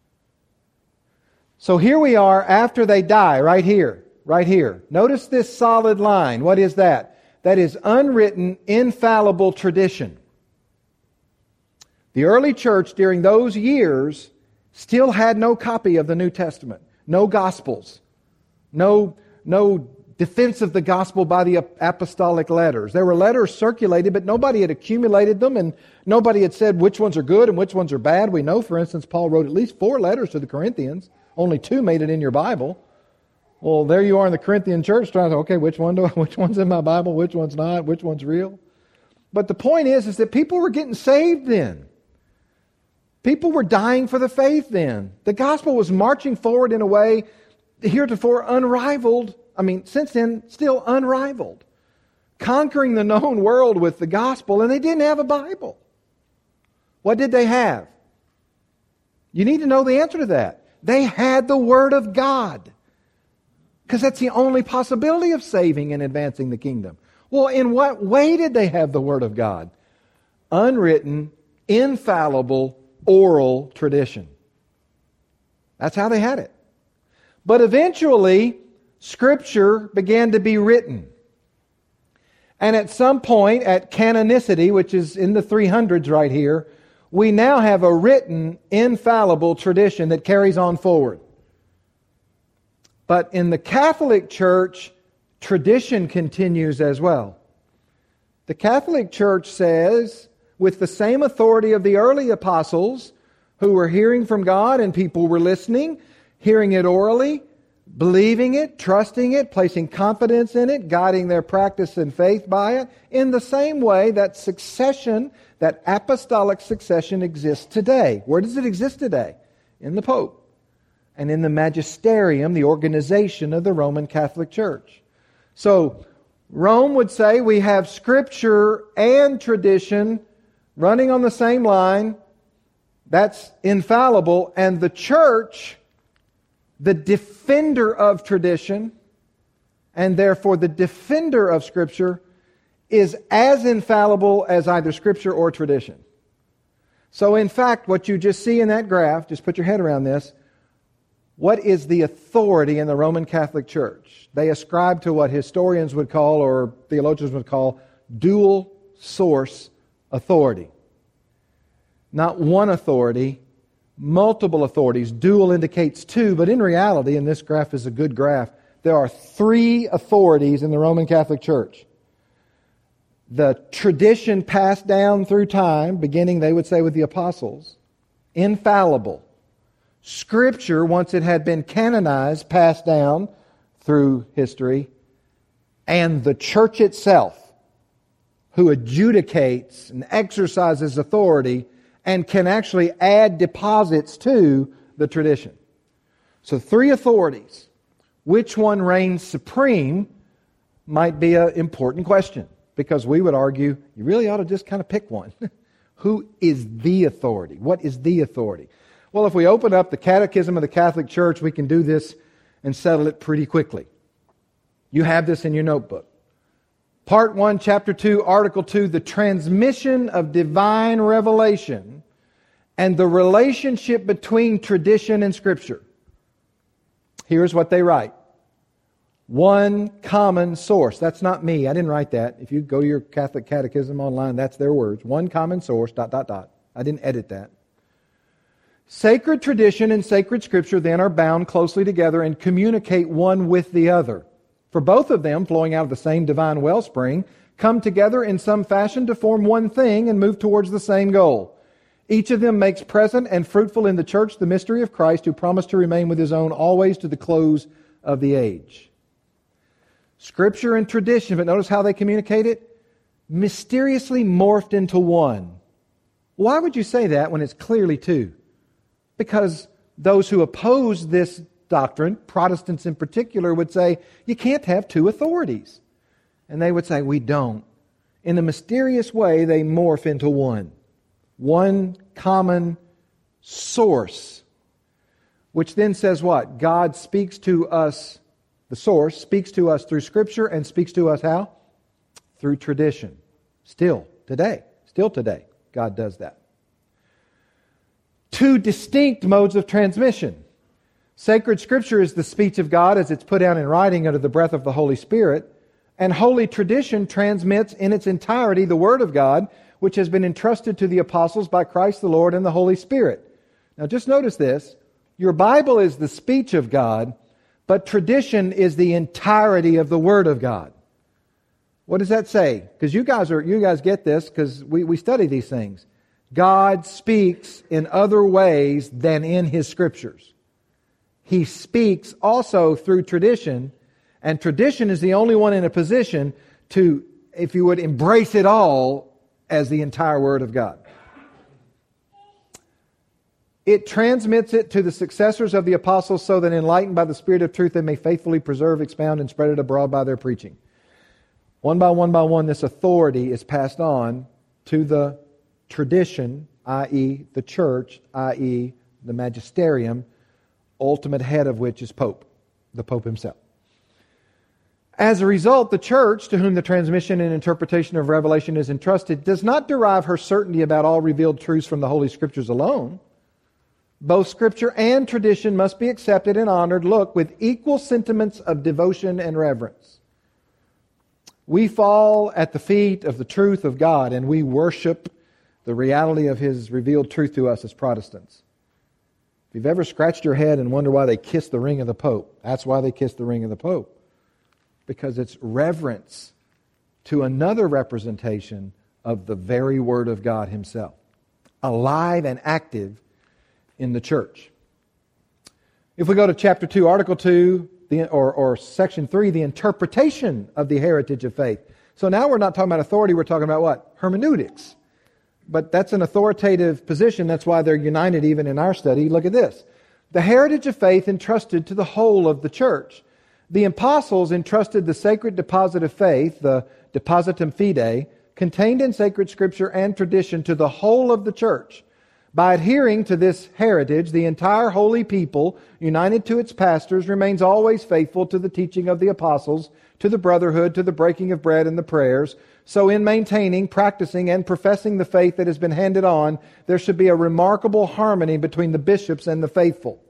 So here we are after they die, right here, right here. Notice this solid line. What is that? That is unwritten, infallible tradition. The early church during those years still had no copy of the New Testament, no Gospels, no, no defense of the gospel by the apostolic letters. There were letters circulated, but nobody had accumulated them, and nobody had said which ones are good and which ones are bad. We know, for instance, Paul wrote at least four letters to the Corinthians. Only two made it in your Bible. Well, there you are in the Corinthian church trying to, okay, which one do I, which one's in my Bible, which one's not, which one's real? But the point is, is that people were getting saved then. People were dying for the faith then. The gospel was marching forward in a way heretofore unrivaled. I mean, since then, still unrivaled. Conquering the known world with the gospel, and they didn't have a Bible. What did they have? You need to know the answer to that. They had the Word of God. Because that's the only possibility of saving and advancing the kingdom. Well, in what way did they have the Word of God? Unwritten, infallible, oral tradition. That's how they had it. But eventually, Scripture began to be written. And at some point, at canonicity, which is in the three hundreds right here, we now have a written, infallible tradition that carries on forward. But in the Catholic Church, tradition continues as well. The Catholic Church says, with the same authority of the early apostles, who were hearing from God and people were listening, hearing it orally, believing it, trusting it, placing confidence in it, guiding their practice and faith by it, in the same way that succession, that apostolic succession exists today. Where does it exist today? In the Pope and in the magisterium, the organization of the Roman Catholic Church. So, Rome would say we have Scripture and tradition running on the same line. That's infallible. And the Church, the defender of tradition, and therefore the defender of Scripture, is as infallible as either Scripture or tradition. So in fact, what you just see in that graph, just put your head around this, what is the authority in the Roman Catholic Church? They ascribe to what historians would call, or theologians would call, dual source authority. Not one authority, multiple authorities. Dual indicates two, but in reality, and this graph is a good graph, there are three authorities in the Roman Catholic Church. The tradition passed down through time, beginning, they would say, with the apostles, infallible. Scripture, once it had been canonized, passed down through history, and the church itself, who adjudicates and exercises authority and can actually add deposits to the tradition. So three authorities. Which one reigns supreme might be an important question, because we would argue you really ought to just kind of pick one. Who is the authority? What is the authority? Well, if we open up the Catechism of the Catholic Church, we can do this and settle it pretty quickly. You have this in your notebook. Part one, Chapter two, Article two, the transmission of divine revelation and the relationship between tradition and Scripture. Here's what they write. One common source. That's not me. I didn't write that. If you go to your Catholic Catechism online, that's their words. One common source, dot, dot, dot. I didn't edit that. Sacred tradition and sacred Scripture then are bound closely together and communicate one with the other. For both of them, flowing out of the same divine wellspring, come together in some fashion to form one thing and move towards the same goal. Each of them makes present and fruitful in the church the mystery of Christ, who promised to remain with His own always to the close of the age. Scripture and tradition, but notice how they communicate it? Mysteriously morphed into one. Why would you say that when it's clearly two? Because those who oppose this doctrine, Protestants in particular, would say, you can't have two authorities. And they would say, we don't. In a mysterious way, they morph into one. One common source. Which then says what? God speaks to us, the source, speaks to us through Scripture and speaks to us how? Through tradition. Still, today. Still today, God does that. Two distinct modes of transmission. Sacred Scripture is the speech of God as it's put down in writing under the breath of the Holy Spirit. And holy tradition transmits in its entirety the Word of God, which has been entrusted to the apostles by Christ the Lord and the Holy Spirit. Now just notice this. Your Bible is the speech of God, but tradition is the entirety of the Word of God. What does that say? Because you guys are you guys get this because we, we study these things. God speaks in other ways than in His Scriptures. He speaks also through tradition, and tradition is the only one in a position to, if you would, embrace it all as the entire Word of God. It transmits it to the successors of the apostles so that enlightened by the Spirit of truth they may faithfully preserve, expound, and spread it abroad by their preaching. One by one by one, this authority is passed on to the tradition, that is the church, that is the magisterium, ultimate head of which is Pope, the Pope himself. As a result, the church, to whom the transmission and interpretation of Revelation is entrusted, does not derive her certainty about all revealed truths from the Holy Scriptures alone. Both Scripture and tradition must be accepted and honored, look, with equal sentiments of devotion and reverence. We fall at the feet of the truth of God, and we worship the reality of His revealed truth to us as Protestants. If you've ever scratched your head and wonder why they kiss the ring of the Pope, that's why they kiss the ring of the Pope. Because it's reverence to another representation of the very Word of God Himself, alive and active in the church. If we go to chapter two, article two, the, or, or section three, the interpretation of the heritage of faith. So now we're not talking about authority, we're talking about what? Hermeneutics. But that's an authoritative position. That's why they're united even in our study. Look at this. The heritage of faith entrusted to the whole of the church. The apostles entrusted the sacred deposit of faith, the depositum fidei, contained in sacred Scripture and tradition to the whole of the church. By adhering to this heritage, the entire holy people, united to its pastors, remains always faithful to the teaching of the apostles, to the brotherhood, to the breaking of bread and the prayers. So in maintaining, practicing, and professing the faith that has been handed on, there should be a remarkable harmony between the bishops and the faithful.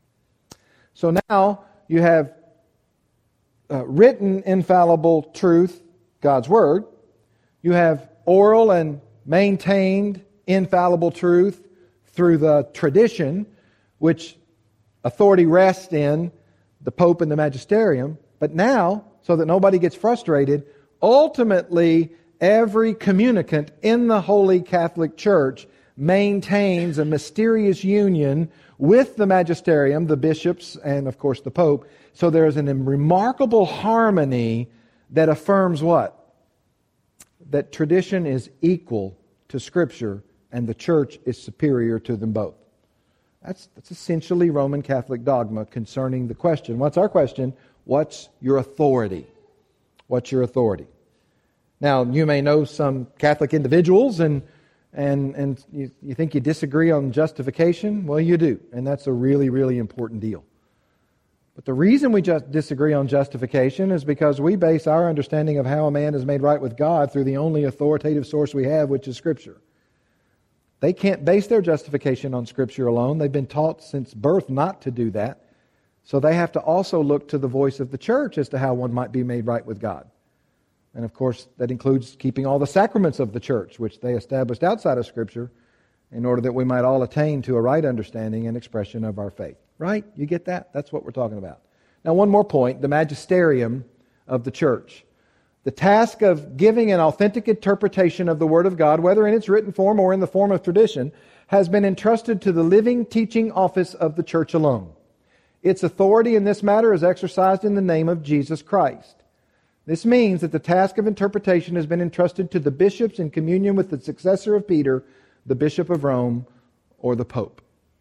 So now you have uh, written infallible truth, God's Word. You have oral and maintained infallible truth through the tradition, which authority rests in the Pope and the Magisterium. But now, so that nobody gets frustrated, ultimately every communicant in the Holy Catholic Church maintains a mysterious union with the Magisterium, the bishops, and of course the Pope. So there is a remarkable harmony that affirms what? That tradition is equal to Scripture and the church is superior to them both. That's, that's essentially Roman Catholic dogma concerning the question. What's our question? What's your authority? What's your authority? Now, you may know some Catholic individuals and and and you, you think you disagree on justification. Well, you do, and that's a really, really important deal. But the reason we just disagree on justification is because we base our understanding of how a man is made right with God through the only authoritative source we have, which is Scripture. They can't base their justification on Scripture alone. They've been taught since birth not to do that. So they have to also look to the voice of the church as to how one might be made right with God. And of course, that includes keeping all the sacraments of the church, which they established outside of Scripture, in order that we might all attain to a right understanding and expression of our faith. Right? You get that? That's what we're talking about. Now, one more point, the magisterium of the church. The task of giving an authentic interpretation of the Word of God, whether in its written form or in the form of tradition, has been entrusted to the living teaching office of the church alone. Its authority in this matter is exercised in the name of Jesus Christ. This means that the task of interpretation has been entrusted to the bishops in communion with the successor of Peter, the Bishop of Rome, or the Pope.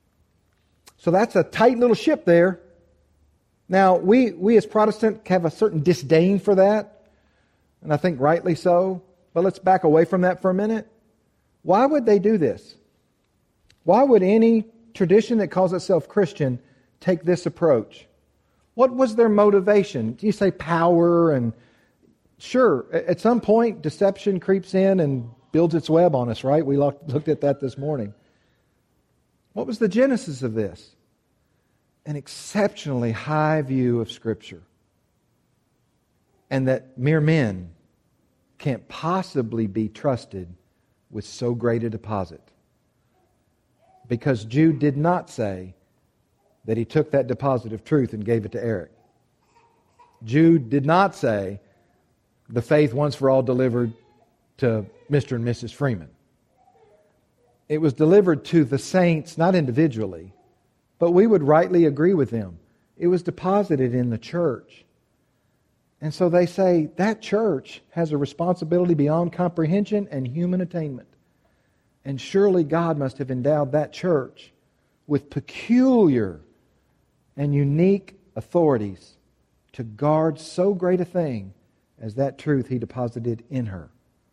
So that's a tight little ship there. Now, we, we as Protestants have a certain disdain for that, and I think rightly so, but let's back away from that for a minute. Why would they do this? Why would any tradition that calls itself Christian take this approach? What was their motivation? Do you say power? And sure, at some point, deception creeps in and builds its web on us, right? We looked at that this morning. What was the genesis of this? An exceptionally high view of Scripture. And that mere men can't possibly be trusted with so great a deposit. Because Jude did not say that he took that deposit of truth and gave it to Eric. Jude did not say the faith once for all delivered to Mister and Missus Freeman. It was delivered to the saints, not individually, but we would rightly agree with them. It was deposited in the church. And so they say that church has a responsibility beyond comprehension and human attainment. And surely God must have endowed that church with peculiar and unique authorities to guard so great a thing as that truth He deposited in her.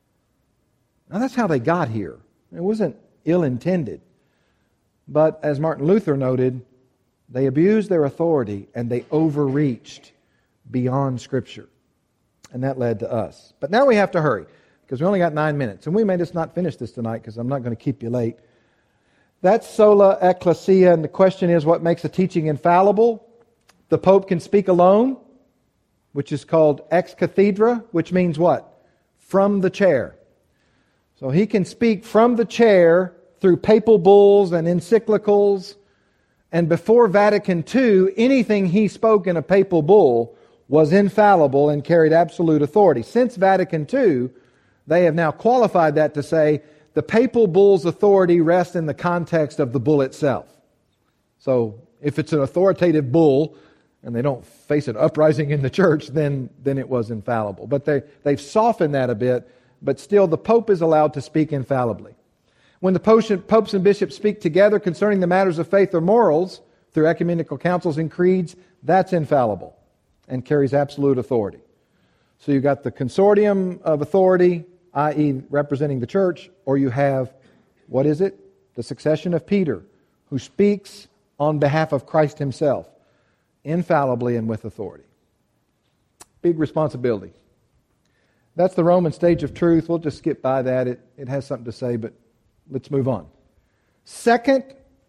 Now that's how they got here. It wasn't ill-intended. But as Martin Luther noted, they abused their authority and they overreached beyond Scripture. And that led to us. But now we have to hurry because we only got nine minutes. And we may just not finish this tonight because I'm not going to keep you late. That's sola ecclesia, and the question is, what makes a teaching infallible? The Pope can speak alone, which is called ex cathedra, which means what? From the chair. So he can speak from the chair through papal bulls and encyclicals, and before Vatican Two, anything he spoke in a papal bull was infallible and carried absolute authority. Since Vatican Two, they have now qualified that to say, the papal bull's authority rests in the context of the bull itself. So if it's an authoritative bull and they don't face an uprising in the church, then, then it was infallible. But they, they've softened that a bit, but still the Pope is allowed to speak infallibly. When the popes and bishops speak together concerning the matters of faith or morals through ecumenical councils and creeds, that's infallible and carries absolute authority. So you've got the consortium of authority, that is representing the church, or you have, what is it? The succession of Peter, who speaks on behalf of Christ Himself, infallibly and with authority. Big responsibility. That's the Roman stage of truth. We'll just skip by that. It, it has something to say, but let's move on. Second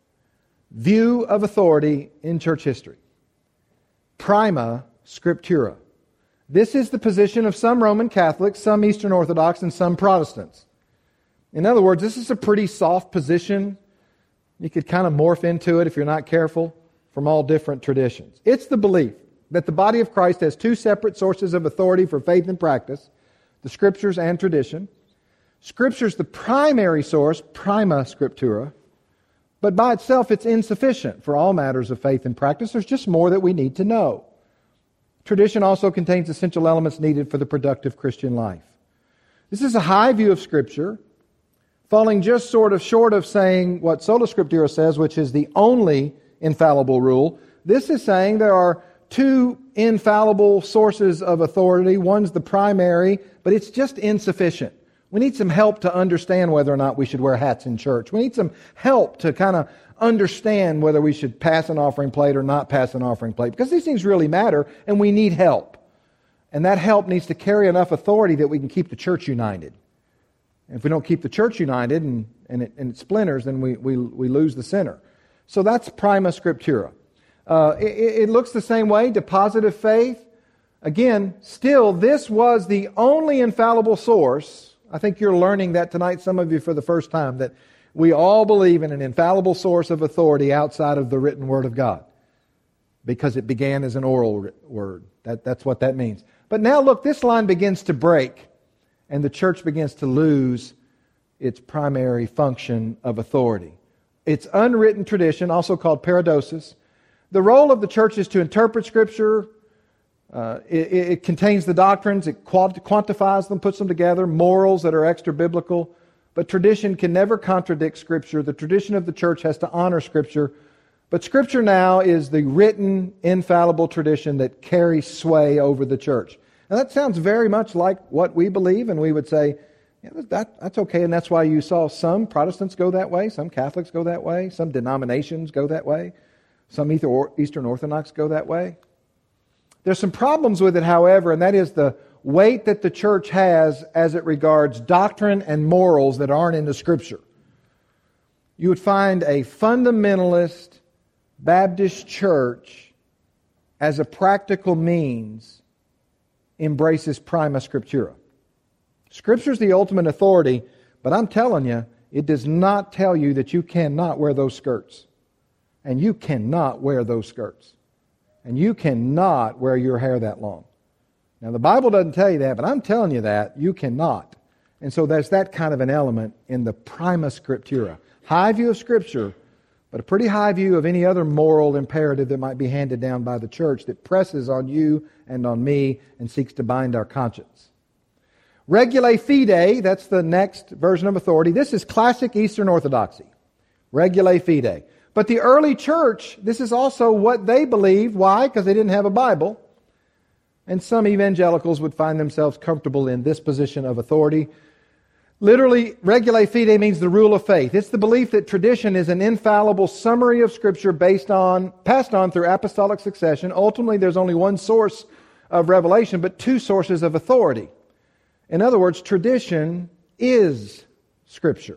view of authority in church history. Prima scriptura. This is the position of some Roman Catholics, some Eastern Orthodox, and some Protestants. In other words, this is a pretty soft position. You could kind of morph into it if you're not careful from all different traditions. It's the belief that the body of Christ has two separate sources of authority for faith and practice, the Scriptures and tradition. Scripture's the primary source, prima scriptura, but by itself it's insufficient for all matters of faith and practice. There's just more that we need to know. Tradition also contains essential elements needed for the productive Christian life. This is a high view of Scripture. falling just sort of short of saying what Sola Scriptura says, which is the only infallible rule. This is saying there are two infallible sources of authority. One's the primary, but it's just insufficient. We need some help to understand whether or not we should wear hats in church. We need some help to kind of understand whether we should pass an offering plate or not pass an offering plate, because these things really matter, and we need help. And that help needs to carry enough authority that we can keep the church united. And if we don't keep the church united and, and, it, and it splinters, then we, we, we lose the center. So that's prima scriptura. Uh, it, it looks the same way, depositive faith. Again, still, this was the only infallible source. I think you're learning that tonight, some of you for the first time, that we all believe in an infallible source of authority outside of the written Word of God, because it began as an oral word. That, that's what that means. But now look, this line begins to break, and the church begins to lose its primary function of authority. It's unwritten tradition, also called paradosis. The role of the church is to interpret Scripture. Uh, it, it contains the doctrines, it quantifies them, puts them together, morals that are extra biblical. But tradition can never contradict Scripture. The tradition of the church has to honor Scripture. But Scripture now is the written, infallible tradition that carries sway over the church. Now that sounds very much like what we believe, and we would say, yeah, that, that's okay, and that's why you saw some Protestants go that way, some Catholics go that way, some denominations go that way, some Eastern Orthodox go that way. There's some problems with it, however, and that is the weight that the church has as it regards doctrine and morals that aren't in the Scripture. You would find a fundamentalist Baptist church, as a practical means, embraces prima scriptura. Scripture is the ultimate authority, but I'm telling you, it does not tell you that you cannot wear those skirts. And you cannot wear those skirts. And you cannot wear your hair that long. Now, the Bible doesn't tell you that, but I'm telling you that you cannot. And so there's that kind of an element in the prima scriptura. High view of Scripture, but a pretty high view of any other moral imperative that might be handed down by the church that presses on you and on me and seeks to bind our conscience. Regulae fide, that's the next version of authority. This is classic Eastern Orthodoxy. Regulae fide. But the early church, this is also what they believed. Why? Because they didn't have a Bible. And some evangelicals would find themselves comfortable in this position of authority. Literally, regulae fide means the rule of faith. It's the belief that tradition is an infallible summary of Scripture based on, passed on through apostolic succession. Ultimately, there's only one source of revelation, but two sources of authority. In other words, tradition is Scripture.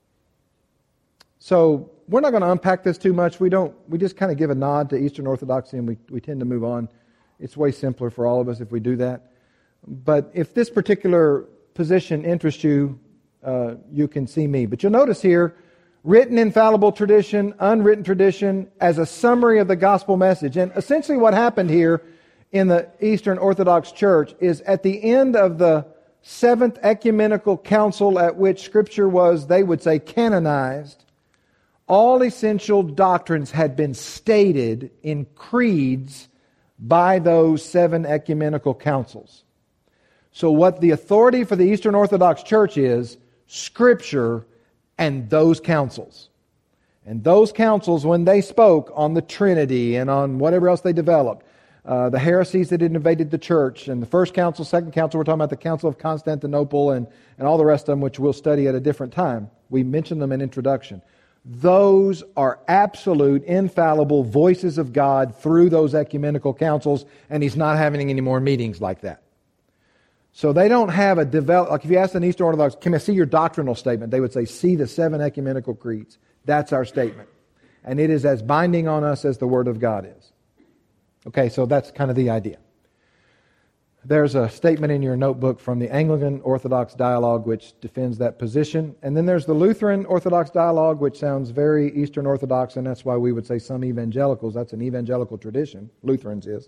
So, we're not going to unpack this too much. We don't. We just kind of give a nod to Eastern Orthodoxy, and we, we tend to move on. It's way simpler for all of us if we do that. But if this particular position interests you, uh, you can see me. But you'll notice here, written infallible tradition, unwritten tradition, as a summary of the gospel message. And essentially what happened here in the Eastern Orthodox Church is at the end of the Seventh Ecumenical Council, at which Scripture was, they would say, canonized, all essential doctrines had been stated in creeds by those seven ecumenical councils. So what the authority for the Eastern Orthodox Church is, Scripture and those councils. And those councils, when they spoke on the Trinity and on whatever else they developed, uh, the heresies that had invaded the church, and the first council, second council, we're talking about the Council of Constantinople and, and all the rest of them, which we'll study at a different time. We mentioned them in introduction. Those are absolute, infallible voices of God through those ecumenical councils, and He's not having any more meetings like that. So they don't have a develop. Like if you ask an Eastern Orthodox, can I see your doctrinal statement? They would say, see the seven ecumenical creeds. That's our statement. And it is as binding on us as the Word of God is. Okay, so that's kind of the idea. There's a statement in your notebook from the Anglican Orthodox Dialogue which defends that position. And then there's the Lutheran Orthodox Dialogue, which sounds very Eastern Orthodox, and that's why we would say some evangelicals, that's an evangelical tradition, Lutherans is.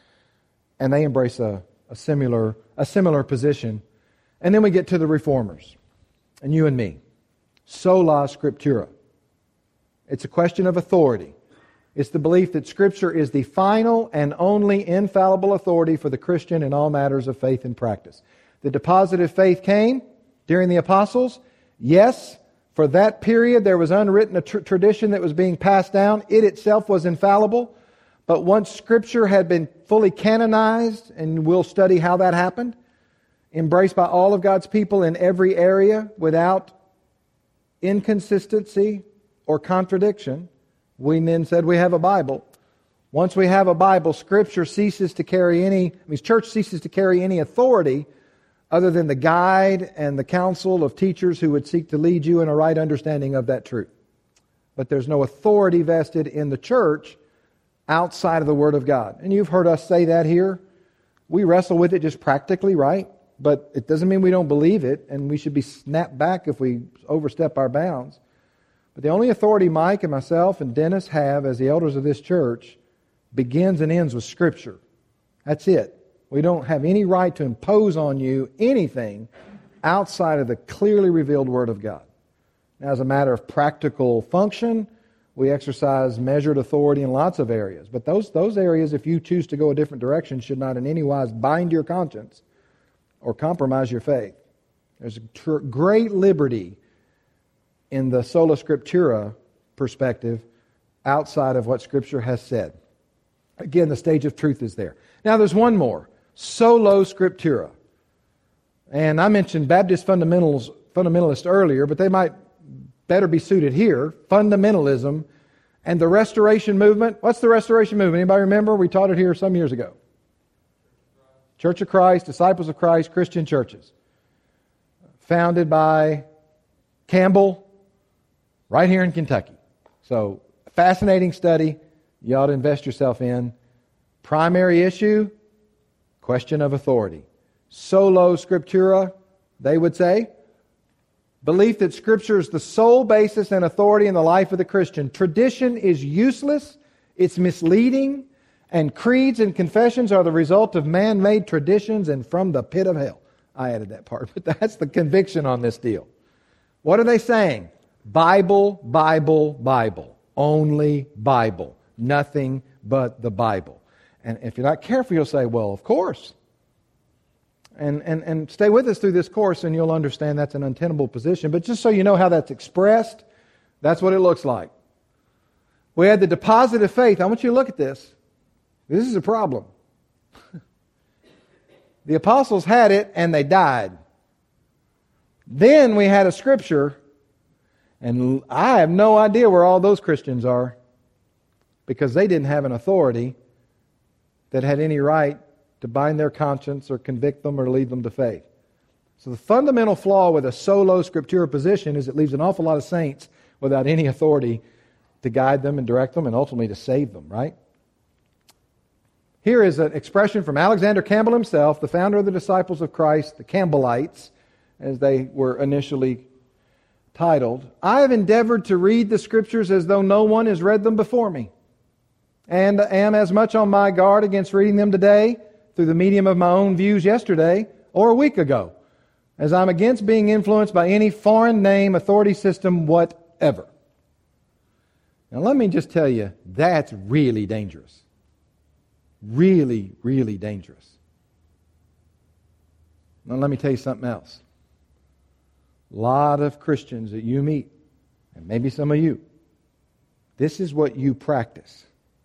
And they embrace a, a similar a similar position. And then we get to the Reformers, and you and me. Sola Scriptura. It's a question of authority. It's the belief that Scripture is the final and only infallible authority for the Christian in all matters of faith and practice. The depositive faith came during the apostles. Yes, For that period, there was unwritten a tr- tradition that was being passed down. It itself was infallible. But once Scripture had been fully canonized, and we'll study how that happened, embraced by all of God's people in every area without inconsistency or contradiction, we then said we have a Bible. Once we have a Bible, Scripture ceases to carry any, I mean, church ceases to carry any authority other than the guide and the counsel of teachers who would seek to lead you in a right understanding of that truth. But there's no authority vested in the church outside of the Word of God. And you've heard us say that here. We wrestle with it just practically, right? But it doesn't mean we don't believe it, and we should be snapped back if we overstep our bounds. But the only authority Mike and myself and Dennis have as the elders of this church begins and ends with Scripture. That's it. We don't have any right to impose on you anything outside of the clearly revealed Word of God. Now, as a matter of practical function, we exercise measured authority in lots of areas. But those, those areas, if you choose to go a different direction, should not in any wise bind your conscience or compromise your faith. There's a tr- great liberty in the sola scriptura perspective outside of what Scripture has said. Again, the stage of truth is there. Now there's one more. Sola scriptura. And I mentioned Baptist fundamentals, fundamentalists earlier, but they might better be suited here. Fundamentalism and the Restoration Movement. What's the Restoration Movement? Anybody remember? We taught it here some years ago. Church of Christ, Disciples of Christ, Christian churches. Founded by Campbell, right here in Kentucky. So, fascinating study you ought to invest yourself in. Primary issue, question of authority. Sola scriptura, they would say. Belief that Scripture is the sole basis and authority in the life of the Christian. Tradition is useless, it's misleading, and creeds and confessions are the result of man-made traditions and from the pit of hell. I added that part, but that's the conviction on this deal. What are they saying? Bible, Bible, Bible. Only Bible. Nothing but the Bible. And if you're not careful, you'll say, well, of course. And, and, and stay with us through this course and you'll understand that's an untenable position. But just so you know how that's expressed, that's what it looks like. We had the deposit of faith. I want you to look at this. This is a problem. The apostles had it and they died. Then we had a Scripture, and I have no idea where all those Christians are because they didn't have an authority that had any right to bind their conscience or convict them or lead them to faith. So the fundamental flaw with a sola scriptura position is it leaves an awful lot of saints without any authority to guide them and direct them and ultimately to save them, right? Here is an expression from Alexander Campbell himself, the founder of the Disciples of Christ, the Campbellites, as they were initially titled. I have endeavored to read the Scriptures as though no one has read them before me, and am as much on my guard against reading them today through the medium of my own views yesterday or a week ago, as I'm against being influenced by any foreign name, authority system, whatever. Now let me just tell you, that's really dangerous. Really, really dangerous. Now let me tell you something else. A lot of Christians that you meet, and maybe some of you, this is what you practice.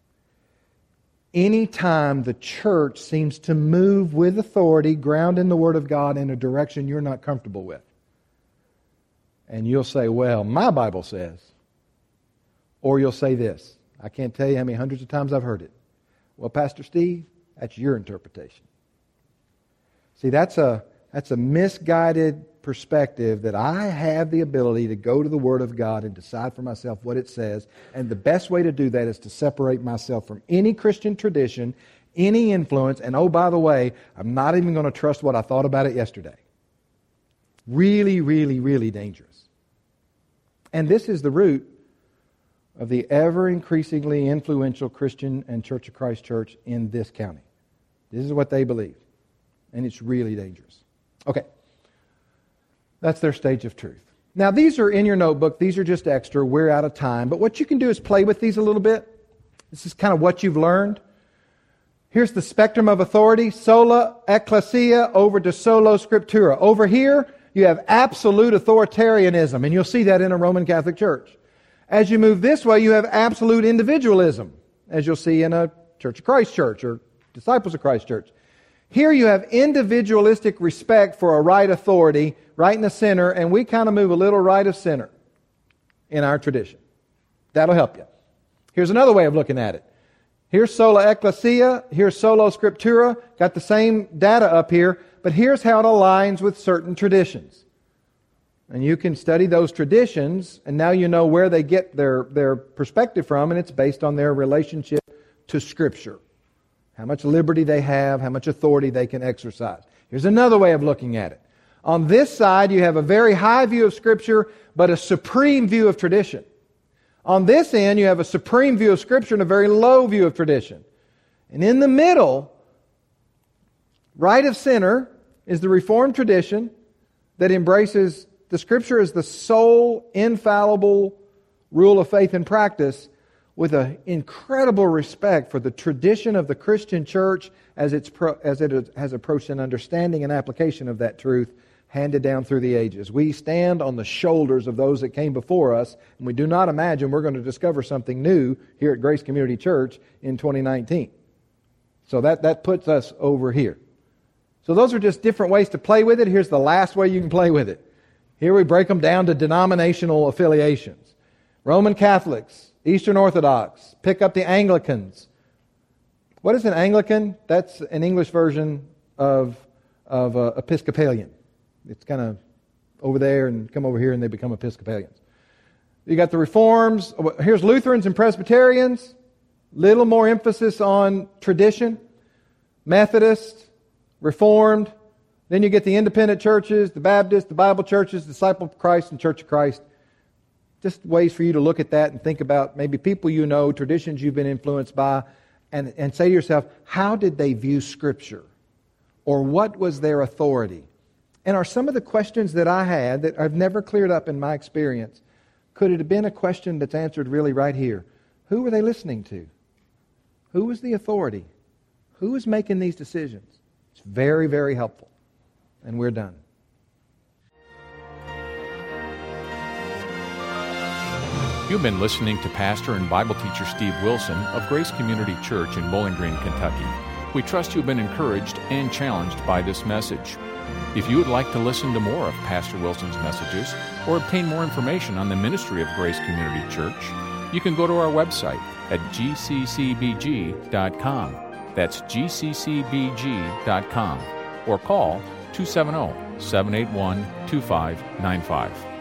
Anytime the church seems to move with authority, ground in the Word of God, in a direction you're not comfortable with, and you'll say, well, my Bible says, or you'll say this, I can't tell you how many hundreds of times I've heard it. Well, Pastor Steve, that's your interpretation. See, that's a that's a misguided perspective that I have the ability to go to the Word of God and decide for myself what it says. And the best way to do that is to separate myself from any Christian tradition, any influence. And oh, by the way, I'm not even going to trust what I thought about it yesterday. Really, really, really dangerous. And this is the root of the ever-increasingly influential Christian and Church of Christ church in this county. This is what they believe. And it's really dangerous. Okay. That's their stage of truth. Now, these are in your notebook. These are just extra. We're out of time. But what you can do is play with these a little bit. This is kind of what you've learned. Here's the spectrum of authority. Sola ecclesia over to sola scriptura. Over here, you have absolute authoritarianism, and you'll see that in a Roman Catholic Church. As you move this way, you have absolute individualism, as you'll see in a Church of Christ church or Disciples of Christ church. Here you have individualistic respect for a right authority right in the center, and we kind of move a little right of center in our tradition. That'll help you. Here's another way of looking at it. Here's sola ecclesia, here's sola scriptura, got the same data up here, but here's how it aligns with certain traditions. And you can study those traditions, and now you know where they get their, their perspective from, and it's based on their relationship to Scripture. How much liberty they have, how much authority they can exercise. Here's another way of looking at it. On this side, you have a very high view of Scripture, but a supreme view of tradition. On this end, you have a supreme view of Scripture and a very low view of tradition. And in the middle, right of center, is the Reformed tradition that embraces the Scripture as the sole, infallible rule of faith and practice, with an incredible respect for the tradition of the Christian church as, it's pro, as it has approached an understanding and application of that truth handed down through the ages. We stand on the shoulders of those that came before us, and we do not imagine we're going to discover something new here at Grace Community Church in twenty nineteen. So that, that puts us over here. So those are just different ways to play with it. Here's the last way you can play with it. Here we break them down to denominational affiliations. Roman Catholics, Eastern Orthodox, pick up the Anglicans. What is an Anglican? That's an English version of, of uh, Episcopalian. It's kind of over there and come over here and they become Episcopalians. You got the Reforms. Here's Lutherans and Presbyterians. Little more emphasis on tradition. Methodist, Reformed. Then you get the independent churches, the Baptist, the Bible churches, Disciple of Christ, and Church of Christ. Just ways for you to look at that and think about maybe people you know, traditions you've been influenced by, and, and say to yourself, how did they view Scripture? Or what was their authority? And are some of the questions that I had that I've never cleared up in my experience, could it have been a question that's answered really right here? Who were they listening to? Who was the authority? Who was making these decisions? It's very, very helpful. And we're done. You've been listening to Pastor and Bible teacher Steve Wilson of Grace Community Church in Bowling Green, Kentucky. We trust you've been encouraged and challenged by this message. If you would like to listen to more of Pastor Wilson's messages or obtain more information on the ministry of Grace Community Church, you can go to our website at g c c b g dot com. That's g c c b g dot com. Or call two seven zero, seven eight one, two five nine five.